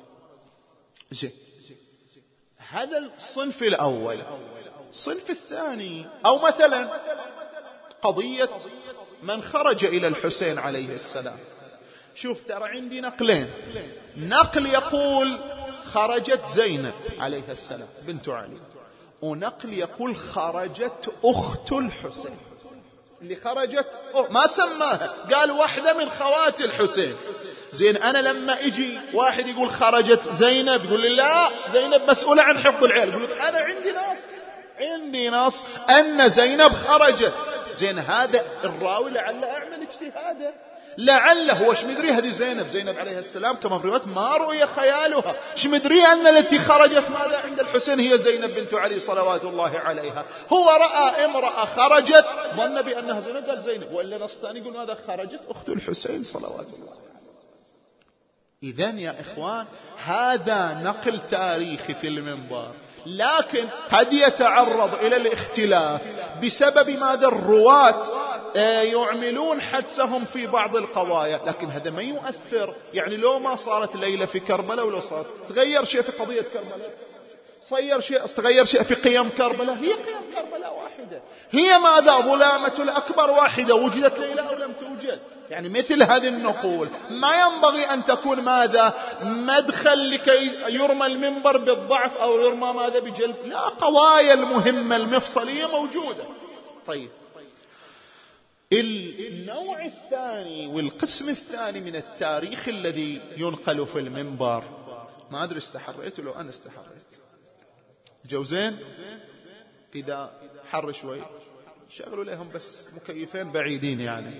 زين، هذا الصنف الأول. الصنف الثاني، أو مثلا قضية من خرج إلى الحسين عليه السلام. شوف، ترى عندي نقلين، نقل يقول خرجت زينب عليه السلام بنت علي، ونقل يقول خرجت أخت الحسين. اللي خرجت ما سماها، قال واحدة من خوات الحسين. زين، أنا لما إجي واحد يقول خرجت زينب، يقول لي لا، زينب مسؤولة عن حفظ العيال، يقول لك أنا عندي نص عندي نص أن زينب خرجت. زين، هذا الراوي لعل أعمل اجتهاده، لعله هو شمدري هذه زينب زينب عليه السلام كما في رواية ما رؤي خيالها، شمدري أن التي خرجت ماذا عند الحسين هي زينب بنت علي صلوات الله عليها. هو رأى امرأة خرجت ظن بأنها زينب قال زينب، وإلا نص ثاني يقول ماذا خرجت أخت الحسين صلوات الله عليه. إذن يا إخوان هذا نقل تاريخي في المنبر، لكن قد يتعرض إلى الاختلاف بسبب ماذا الرواة يعملون حدسهم في بعض القضايا، لكن هذا ما يؤثر. يعني لو ما صارت ليلة في كربلاء ولو صارت تغير شيء في قضية كربلاء، صير شيء تغير شيء في قيم كربلاء، هي قيم كربلاء واحدة، هي ماذا ظلامة الأكبر واحدة، وجدت ليلة أو لم توجد. يعني مثل هذه النقول ما ينبغي أن تكون ماذا مدخل لكي يرمى المنبر بالضعف أو يرمى ماذا بجلب، لا، قضايا المهمة المفصلية موجودة. طيب النوع الثاني والقسم الثاني من التاريخ الذي ينقل في المنبر، ما أدري استحريت لو أنا استحريت جوزين إذا حر شوي شغلوا لهم بس مكيفين بعيدين يعني.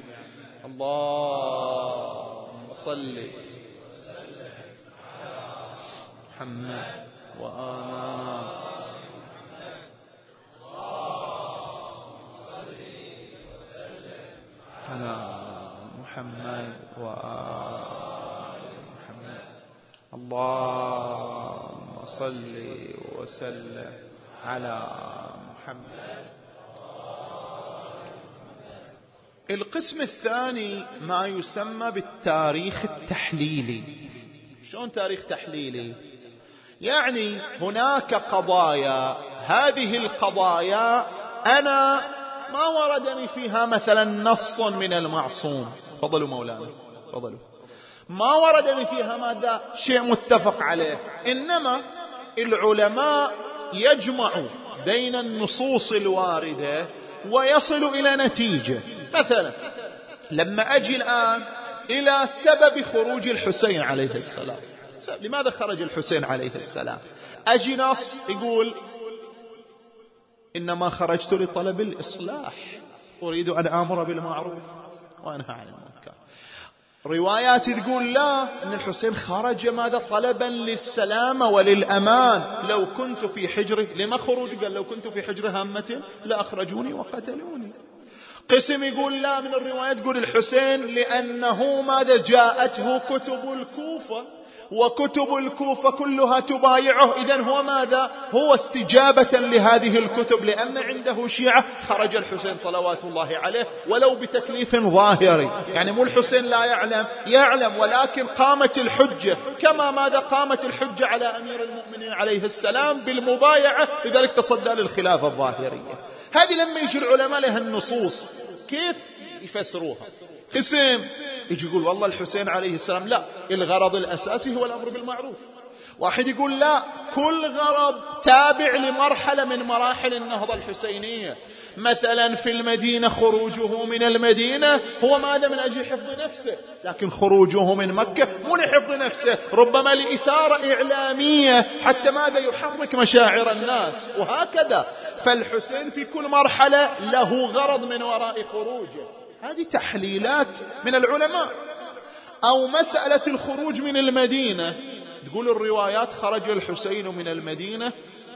اللهم صل محمد وآل على محمد وآل محمد. اللهم صل وسلم على محمد. القسم الثاني ما يسمى بالتاريخ التحليلي. شلون تاريخ تحليلي؟ يعني هناك قضايا، هذه القضايا أنا ما وردني فيها مثلا نص من المعصوم، تفضلوا مولانا تفضلوا، ما وردني فيها ماذا شيء متفق عليه، إنما العلماء يجمعوا بين النصوص الواردة ويصل إلى نتيجة. مثلا لما أجي الآن إلى سبب خروج الحسين عليه السلام، لماذا خرج الحسين عليه السلام، أجي نص يقول إنما خرجت لطلب الإصلاح، أريد أن آمر بالمعروف وأنهى عن المنكر. روايات تقول لا، أن الحسين خرج ماذا طلبا للسلامة وللأمان، لو كنت في حجره، لما خروج؟ قال لو كنت في حجر هامة لأخرجوني وقتلوني. قسم يقول لا، من الروايات تقول الحسين لأنه ماذا جاءته كتب الكوفة، وكتب الكوفة كلها تبايعه، إذن هو ماذا هو استجابة لهذه الكتب، لأن عنده شيعة خرج الحسين صلوات الله عليه ولو بتكليف ظاهري. يعني مو الحسين لا يعلم، يعلم، ولكن قامت الحجة كما ماذا قامت الحجة على أمير المؤمنين عليه السلام بالمبايعة، لذلك تصدى للخلافة الظاهرية. هذه لما يجي العلماء لها النصوص كيف يفسروها؟ قسم يجي يقول والله الحسين عليه السلام لا، الغرض الأساسي هو الأمر بالمعروف. واحد يقول لا، كل غرض تابع لمرحلة من مراحل النهضة الحسينية. مثلا في المدينة خروجه من المدينة هو ماذا من أجل حفظ نفسه، لكن خروجه من مكة مو لحفظ نفسه، ربما لإثارة إعلامية حتى ماذا يحرك مشاعر الناس، وهكذا. فالحسين في كل مرحلة له غرض من وراء خروجه. هذه تحليلات من العلماء. أو مسألة الخروج من المدينة، تقول الروايات خرج الحسين من المدينة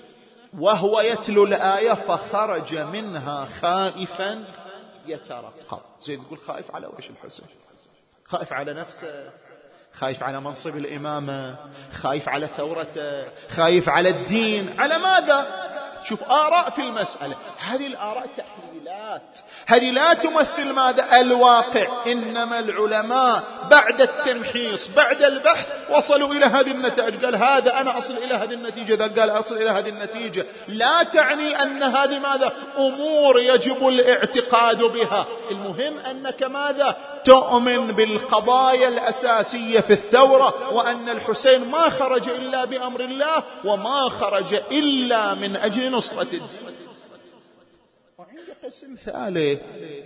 وهو يتلو الآية فخرج منها خائفا يترقب. زين تقول خائف على وش الحسين؟ خائف على نفسه، خايف على منصب الإمامة، خايف على ثورته، خايف على الدين، على ماذا؟ شوف آراء في المسألة، هذه الآراء تحليلات، هذه لا تمثل ماذا الواقع، إنما العلماء بعد التمحيص بعد البحث وصلوا إلى هذه النتائج. قال هذا أنا أصل إلى هذه النتيجة، ذا قال أصل إلى هذه النتيجة. لا تعني أن هذه ماذا أمور يجب الاعتقاد بها، المهم أنك ماذا تؤمن بالقضايا الأساسية في الثورة، وأن الحسين ما خرج إلا بأمر الله وما خرج إلا من أجل نصرة الدين. وعند قسم ثالث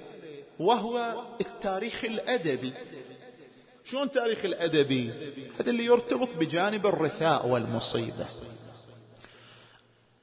وهو التاريخ الأدبي. شلون التاريخ الأدبي؟ هذا اللي يرتبط بجانب الرثاء والمصيبة.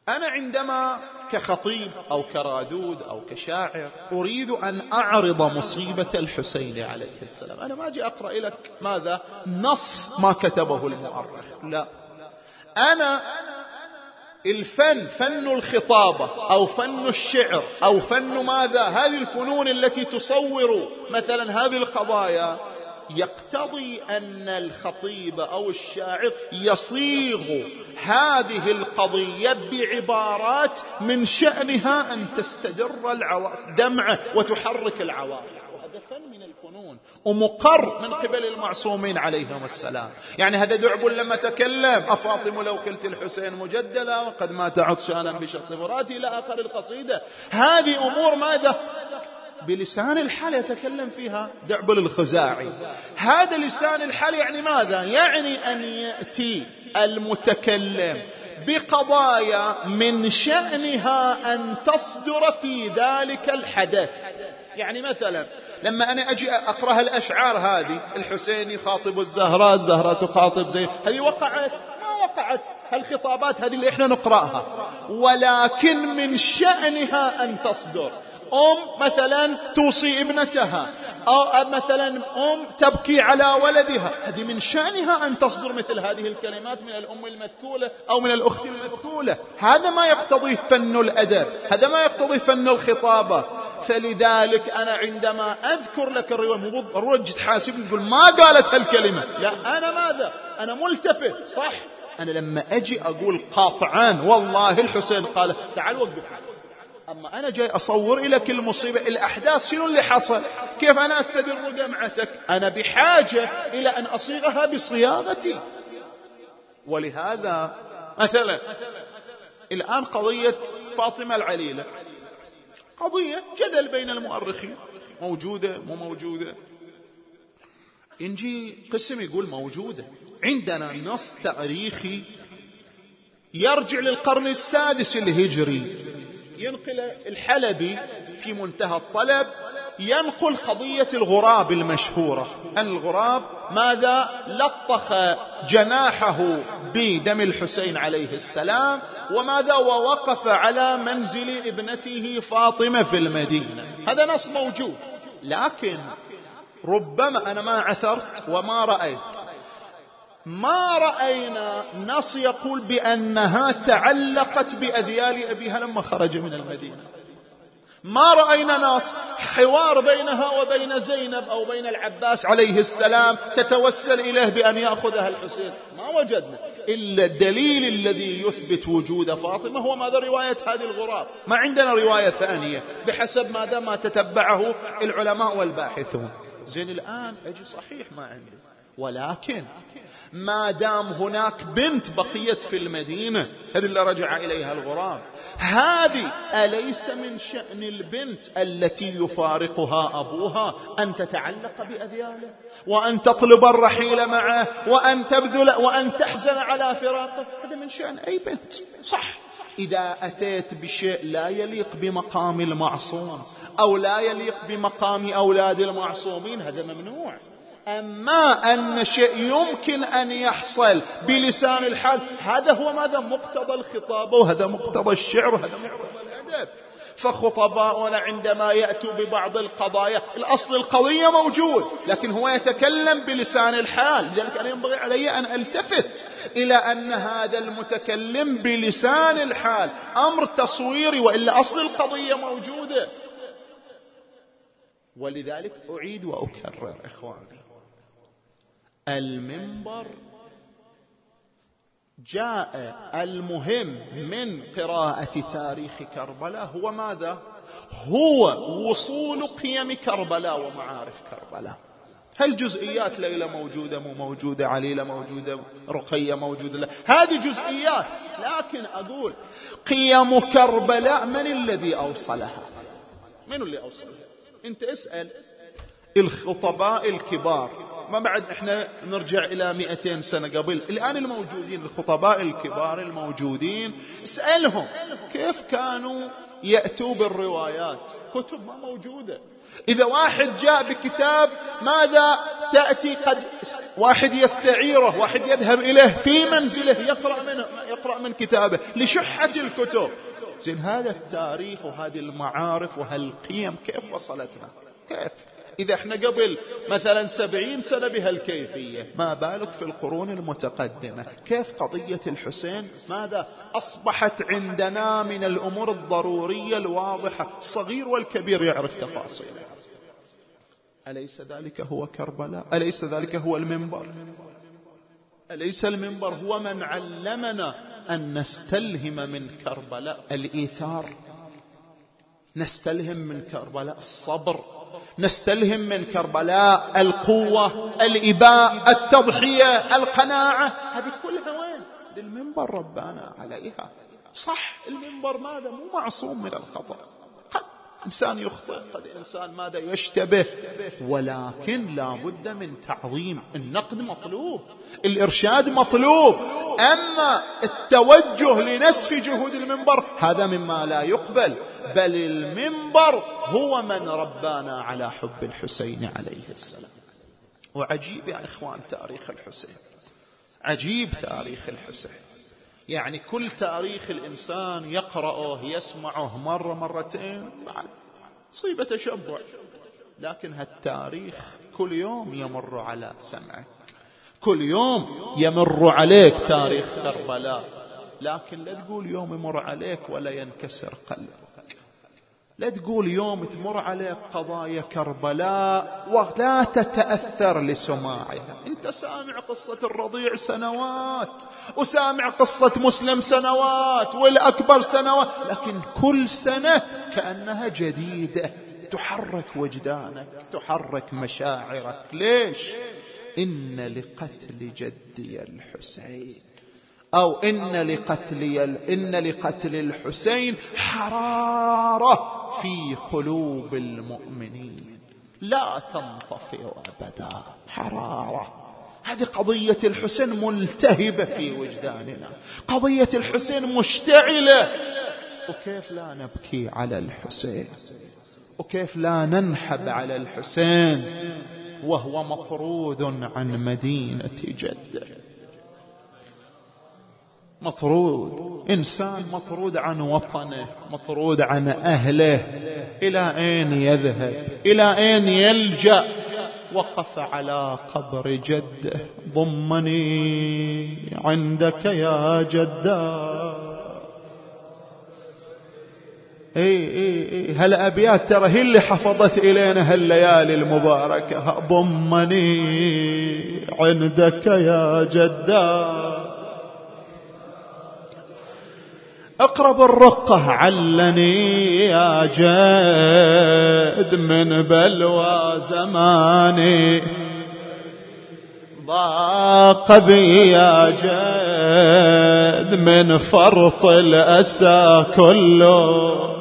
أنا عندما كخطيب أو كرادود أو كشاعر أريد أن أعرض مصيبة الحسين عليه السلام، أنا ما أجي أقرأ لك ماذا نص ما كتبه المؤرخ، لا، أنا الفن، فن الخطابة أو فن الشعر أو فن ماذا، هذه الفنون التي تصور مثلا هذه القضايا، يقتضي أن الخطيب أو الشاعر يصيغ هذه القضية بعبارات من شأنها أن تستدر الدمعة وتحرك العوائل، وهذا فن من الفنون ومقر من قبل المعصومين عليهم السلام. يعني هذا دعب لما تكلم أفاطم لو خلت الحسين مجدلا وقد مات عطشانا بشط فراتي إلى آخر القصيدة، هذه أمور ماذا بلسان الحال يتكلم فيها دعبل الخزاعي. هذا لسان الحال يعني ماذا؟ يعني أن يأتي المتكلم بقضايا من شأنها أن تصدر في ذلك الحدث. يعني مثلا لما أنا أجي أقرأ الأشعار هذه، الحسين يخاطب الزهراء، الزهراء تخاطب زين، هذه وقعت ما وقعت، هالخطابات هذه اللي إحنا نقرأها، ولكن من شأنها أن تصدر. أم مثلا توصي ابنتها، أو مثلا أم تبكي على ولدها، هذه من شأنها أن تصدر مثل هذه الكلمات من الأم المذكولة أو من الأخت المذكولة. هذا ما يقتضي فن الأدب، هذا ما يقتضي فن الخطابة. فلذلك أنا عندما أذكر لك الرواية مو ضروري تحاسبني تقول ما قالت هالكلمة، لا، أنا ماذا؟ أنا ملتفت، صح؟ أنا لما أجي أقول قاطعا والله الحسين قال، تعال وقف. أما أنا جاي أصور لك المصيبة، الأحداث شنو اللي حصل، كيف أنا أستدر دمعتك، أنا بحاجة إلى أن أصيغها بصياغتي. ولهذا مثلا الآن قضية فاطمة العليلة قضية جدل بين المؤرخين، موجودة مو موجودة. إنجي قسم يقول موجودة، عندنا نص تاريخي يرجع للقرن السادس الهجري، ينقل الحلبي في منتهى الطلب، ينقل قضية الغراب المشهورة، أن الغراب ماذا لطخ جناحه بدم الحسين عليه السلام، وماذا ووقف على منزل ابنته فاطمة في المدينة. هذا نص موجود، لكن ربما أنا ما عثرت وما رأيت ما رأينا نص يقول بأنها تعلقت بأذيال أبيها لما خرج من المدينة. ما رأينا نص حوار بينها وبين زينب أو بين العباس عليه السلام تتوسل إليه بأن يأخذها الحسين، ما وجدنا إلا الدليل الذي يثبت وجود فاطمة هو ماذا؟ رواية هذه الغراب. ما عندنا رواية ثانية بحسب ماذا ما تتبعه العلماء والباحثون. زين الآن أجي صحيح ما عندي، ولكن ما دام هناك بنت بقيت في المدينة، هذه اللي رجع إليها الغراب، هذه أليس من شأن البنت التي يفارقها أبوها أن تتعلق بأذياله وأن تطلب الرحيل معه وأن تبذل وأن تحزن على فراقه؟ هذا من شأن أي بنت، صح. إذا أتيت بشيء لا يليق بمقام المعصوم أو لا يليق بمقام أولاد المعصومين هذا ممنوع. أما أن شيء يمكن أن يحصل بلسان الحال، هذا هو ماذا؟ مقتضى الخطابة، وهذا مقتضى الشعر، وهذا مقتضى الأدب. فخطباؤنا عندما يأتوا ببعض القضايا، الأصل القضية موجود لكن هو يتكلم بلسان الحال، لذلك أنا ينبغي علي أن ألتفت إلى أن هذا المتكلم بلسان الحال أمر تصويري، وإلا أصل القضية موجودة. ولذلك أعيد وأكرر إخواني، المنبر جاء المهم من قراءة تاريخ كربلاء هو ماذا؟ هو وصول قيم كربلاء ومعارف كربلاء. هل جزئيات ليلى موجودة مو موجودة، عليلة موجودة، رقية موجودة، لا. هذه جزئيات، لكن أقول قيم كربلاء من الذي أوصلها؟ من اللي أوصلها؟ أنت اسأل الخطباء الكبار، ما بعد احنا نرجع الى مئتين سنة قبل، الان الموجودين الخطباء الكبار الموجودين اسألهم كيف كانوا يأتوا بالروايات، كتب ما موجودة. إذا واحد جاء بكتاب ماذا تأتي؟ قد واحد يستعيره، واحد يذهب إليه في منزله يقرأ منه، يقرأ من كتابه لشحة الكتب. زين هذا التاريخ وهذه المعارف وهالقيم كيف وصلتنا؟ كيف؟ إذا احنا قبل مثلا سبعين سنة بهالكيفية، ما بالك في القرون المتقدمة؟ كيف قضية الحسين ماذا أصبحت عندنا من الأمور الضرورية الواضحة، الصغير والكبير يعرف تفاصيلها. أليس ذلك هو كربلاء؟ أليس ذلك هو المنبر؟ أليس المنبر هو من علمنا أن نستلهم من كربلاء الإيثار، نستلهم من كربلاء الصبر، نستلهم من كربلاء القوة، الإباء، التضحية، القناعة؟ هذه كلها وين؟ للمنبر ربنا عليها. صح المنبر ماذا؟ مو معصوم من الخطأ، قد إنسان يخطئ، قد إنسان ماذا يشتبه، ولكن لا بد من تعظيم. النقد مطلوب، الإرشاد مطلوب، أما التوجه لنسف جهود المنبر هذا مما لا يقبل. بل المنبر هو من ربانا على حب الحسين عليه السلام. وعجيب يا إخوان تاريخ الحسين، عجيب تاريخ الحسين. يعني كل تاريخ الإنسان يقرأه يسمعه مرة مرتين بعد صيبة تشبع، لكن هالتاريخ كل يوم يمر على سمعك، كل يوم يمر عليك تاريخ كربلاء. لكن لا تقول يوم يمر عليك ولا ينكسر قلبك، لا تقول يوم تمر عليك قضايا كربلاء ولا تتأثر لسماعها. انت سامع قصة الرضيع سنوات، وسامع قصة مسلم سنوات، والأكبر سنوات، لكن كل سنة كأنها جديدة، تحرك وجدانك، تحرك مشاعرك. ليش؟ إن لقتل جدي الحسين، أو إن لقتل إن لقتل الحسين حرارة في قلوب المؤمنين لا تنطفئ أبدا. حرارة، هذه قضية الحسين ملتهبة في وجداننا، قضية الحسين مشتعلة. وكيف لا نبكي على الحسين، وكيف لا ننحب على الحسين وهو مطرود عن مدينة جدة، مطرود، إنسان مطرود عن وطنه، مطرود عن أهله. إلى أين يذهب؟ إلى أين يلجأ؟ وقف على قبر جده، ضمني عندك يا جدا. اي اي اي هالأبيات ترى هي اللي حفظت إلينا هالليالي المباركة. ضمني عندك يا جدا، اقرب الرقة علني يا جد من بلوى زماني، ضاق بي يا جد من فرط الأسى كله،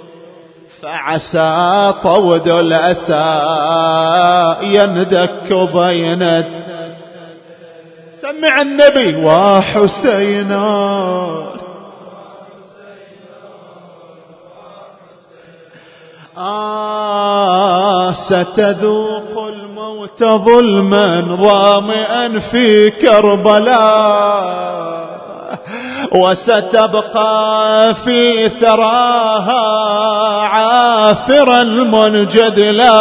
فعسى طود الأسى يندك بين. سمع النبي وحسينا آه ستذوق الموت ظلما ظامئا في كربلاء، وستبقى في ثراها عافرا منجدلا.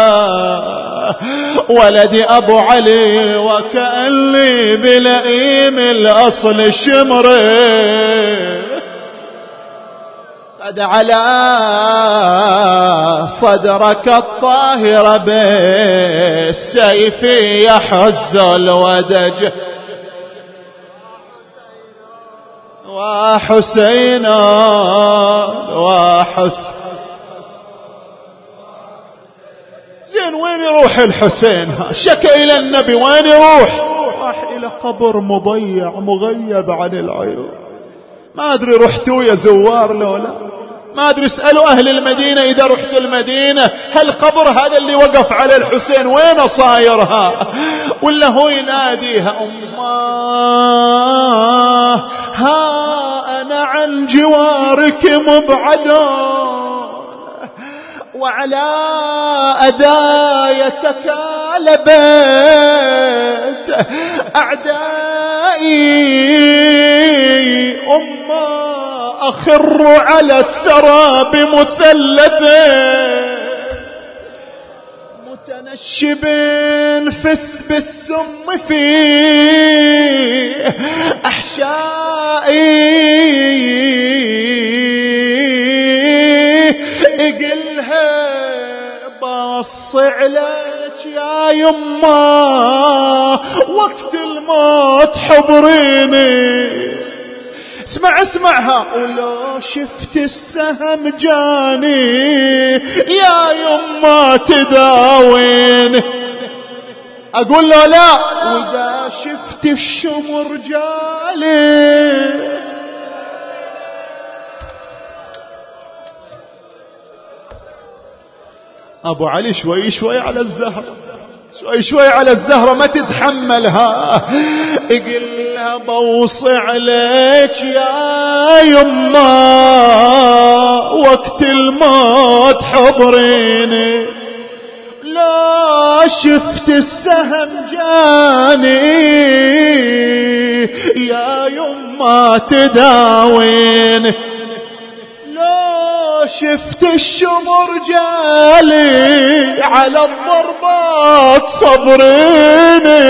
ولدي أبو علي وكأني بلئيم الأصل الشمري، قد على صدرك الطاهر بالسيف يحز الودج، وحسينا وحسين. زين وين يروح الحسين؟ شكى إلى النبي، وين يروح؟ راح إلى قبر مضيع مغيب عن العيون. ما أدري رحتوا يا زوار لولا، ما أدري اسألوا أهل المدينة إذا رحت المدينة، هل قبر هذا اللي وقف على الحسين وين صايرها؟ ولا هو يناديها أماه ها أنا عن جوارك مبعدا، وعلى أداي تكالبت أعدائي أما أخر على الثرى بمثلثه متنشب فس بالسم في أحشائي اقلها بص عليك يا يما وقت الموت حضريني. اسمع اسمعها. ولو شفت السهم جاني يا يما تداوين. اقول له لا. واذا شفت الشمر جالي ابو علي شوي شوي على الزهرة شوي شوي على الزهرة ما تتحملها. اقلها بوصي عليك يا يما وقت الموت حضريني. لا شفت السهم جاني يا يما تداويني. شفت الشمر جالي على الضربات صبريني.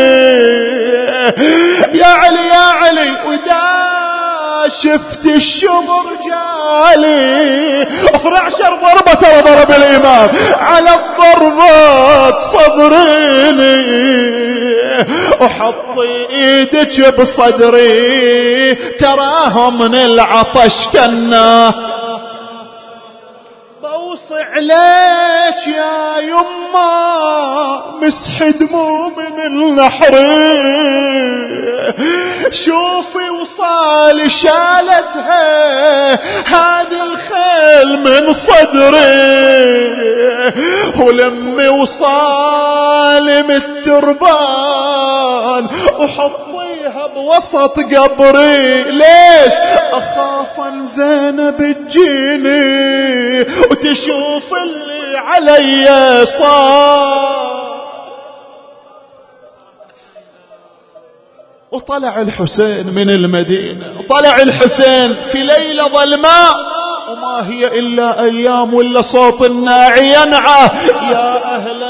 يا علي يا علي. ودا شفت الشمر جالي اثنا عشر ضربة ترى ضرب الإمام على الضربات صبريني. وحط ايدك بصدري تراهم من العطش كنا. بوصي عليك يا يما مسح دموع من النحر. شوفي وصالي شالتها هذه الخيل من صدري. ولمي وصالي من التربان وحطيها بوسط قبري. ليش؟ اخاف ان زينب تجيني وتشوف اللي علي صار. وطلع الحسين من المدينة. طلع الحسين في ليلة ظلماء وما هي إلا أيام ولا صوت الناعي ينعى. يا أهل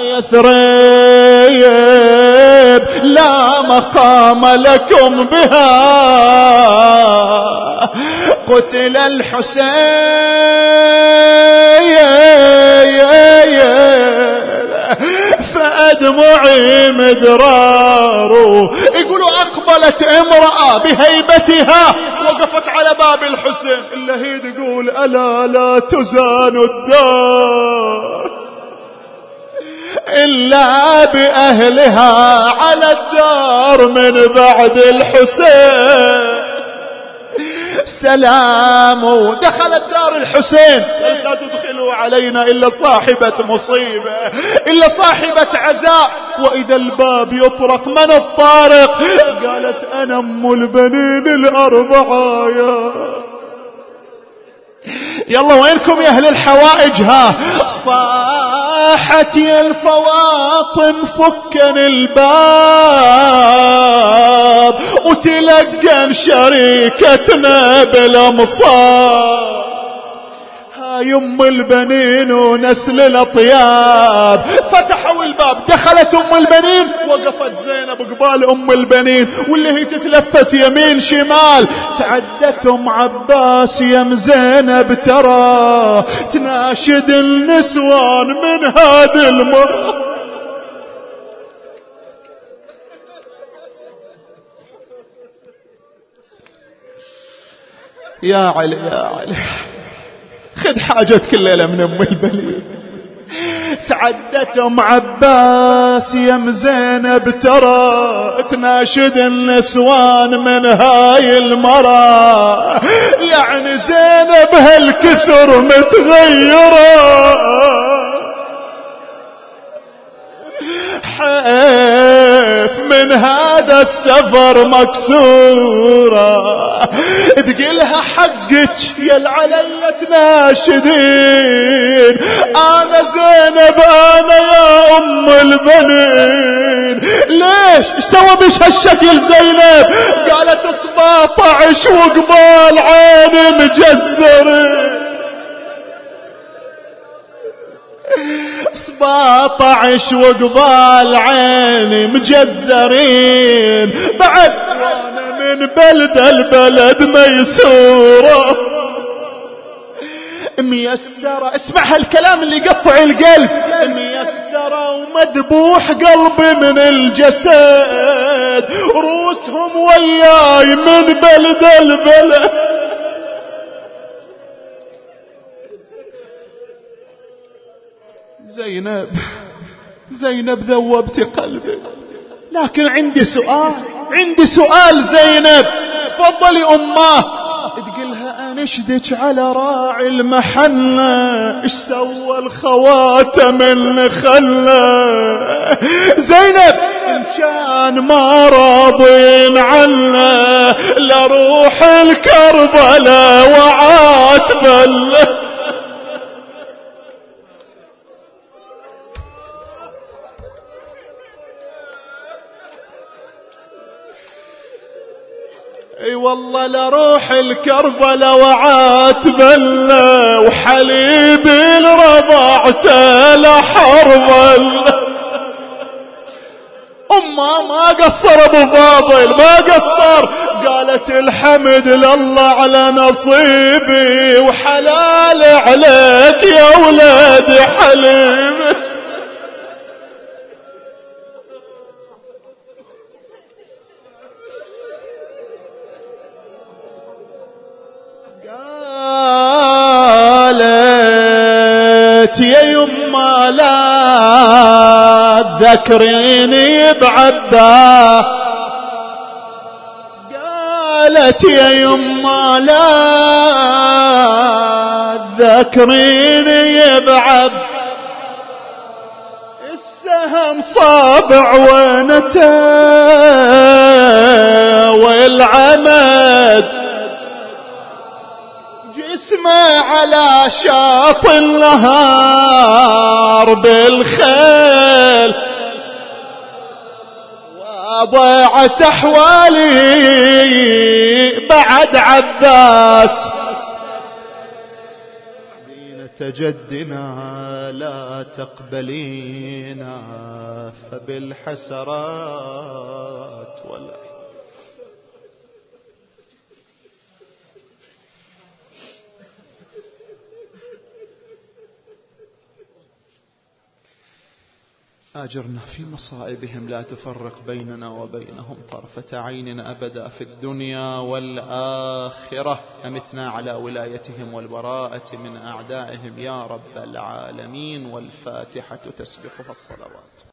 يثرب لا مقام لكم بها قتل الحسين فأدمعي مدرار. يقولوا أقبلت امرأة بهيبتها وقفت على باب الحسين. اللهيد يقول ألا لا تزان الدار إلا بأهلها على الدار من بعد الحسين سلام. دخلت دار الحسين. لا تدخلوا علينا إلا صاحبة مصيبة إلا صاحبة عزاء. وإذا الباب يطرق من الطارق؟ قالت أنا أم البنين الأربعة. يا يلا وينكم يا أهل الحوائج؟ ها صاحت يا الفواطم فكن الباب وتلقن شريكتنا بالأمصار. يم البنين ونسل الأطياب. فتحوا الباب دخلت أم البنين. وقفت زينب قبال أم البنين واللي هي تتلفت يمين شمال. تعدت أم عباس يم زينب ترى تناشد النسوان من هذه المرة. يا علي يا علي خذ حاجتك الليلة من أم البنين. تعدت أم عباس يم زينب ترى تناشد النسوان من هاي المرة. يعني زينب هالكثر متغيرة. حيف من هذا السفر مكسورة. تقلها حقك يا العلي تناشدين، انا زينب انا يا ام البنين. ليش سوى بش هالشكل زينب؟ قالت سبعة عشر وقبال عيني مجزرين، سبعة عشر وقبال عيني مجزرين، بعد وانا من بلد البلد ميسورة ميسرة. اسمع هالكلام اللي يقطع القلب، ميسرة ومذبوح قلبي من الجسد، روسهم وياي من بلد البلد. زينب زينب ذوبتي قلبي، لكن عندي سؤال، عندي سؤال زينب. تفضلي أماه. تقلها أنشدك على راعي المحنة، إيش سوى الخواتم اللي خلى زينب إن كان ما راضين عنه لروح الكربلاء وعاتبه. اي والله لروح الكربلاء وعاتبله، وحليبي لرضعته لحربله. أمه ما قصر أبو فاضل، ما قصر. قالت الحمد لله على نصيبي، وحلال عليك يا ولادي حليبي. قالت يا يما لا تذكريني بعباه، قالت يا يما لا تذكريني بعب، السهم صابع وينته والعمد جسمه على شاطئ النهار بالخيل، وضيعت أحوالي بعد عباس. دينة جدنا لا تقبلينا فبالحسرات ولا. آجرنا في مصائبهم، لا تفرق بيننا وبينهم طرفة عين أبدا في الدنيا والآخرة. أمتنا على ولايتهم والبراءة من أعدائهم يا رب العالمين. والفاتحة تسبقها الصلوات.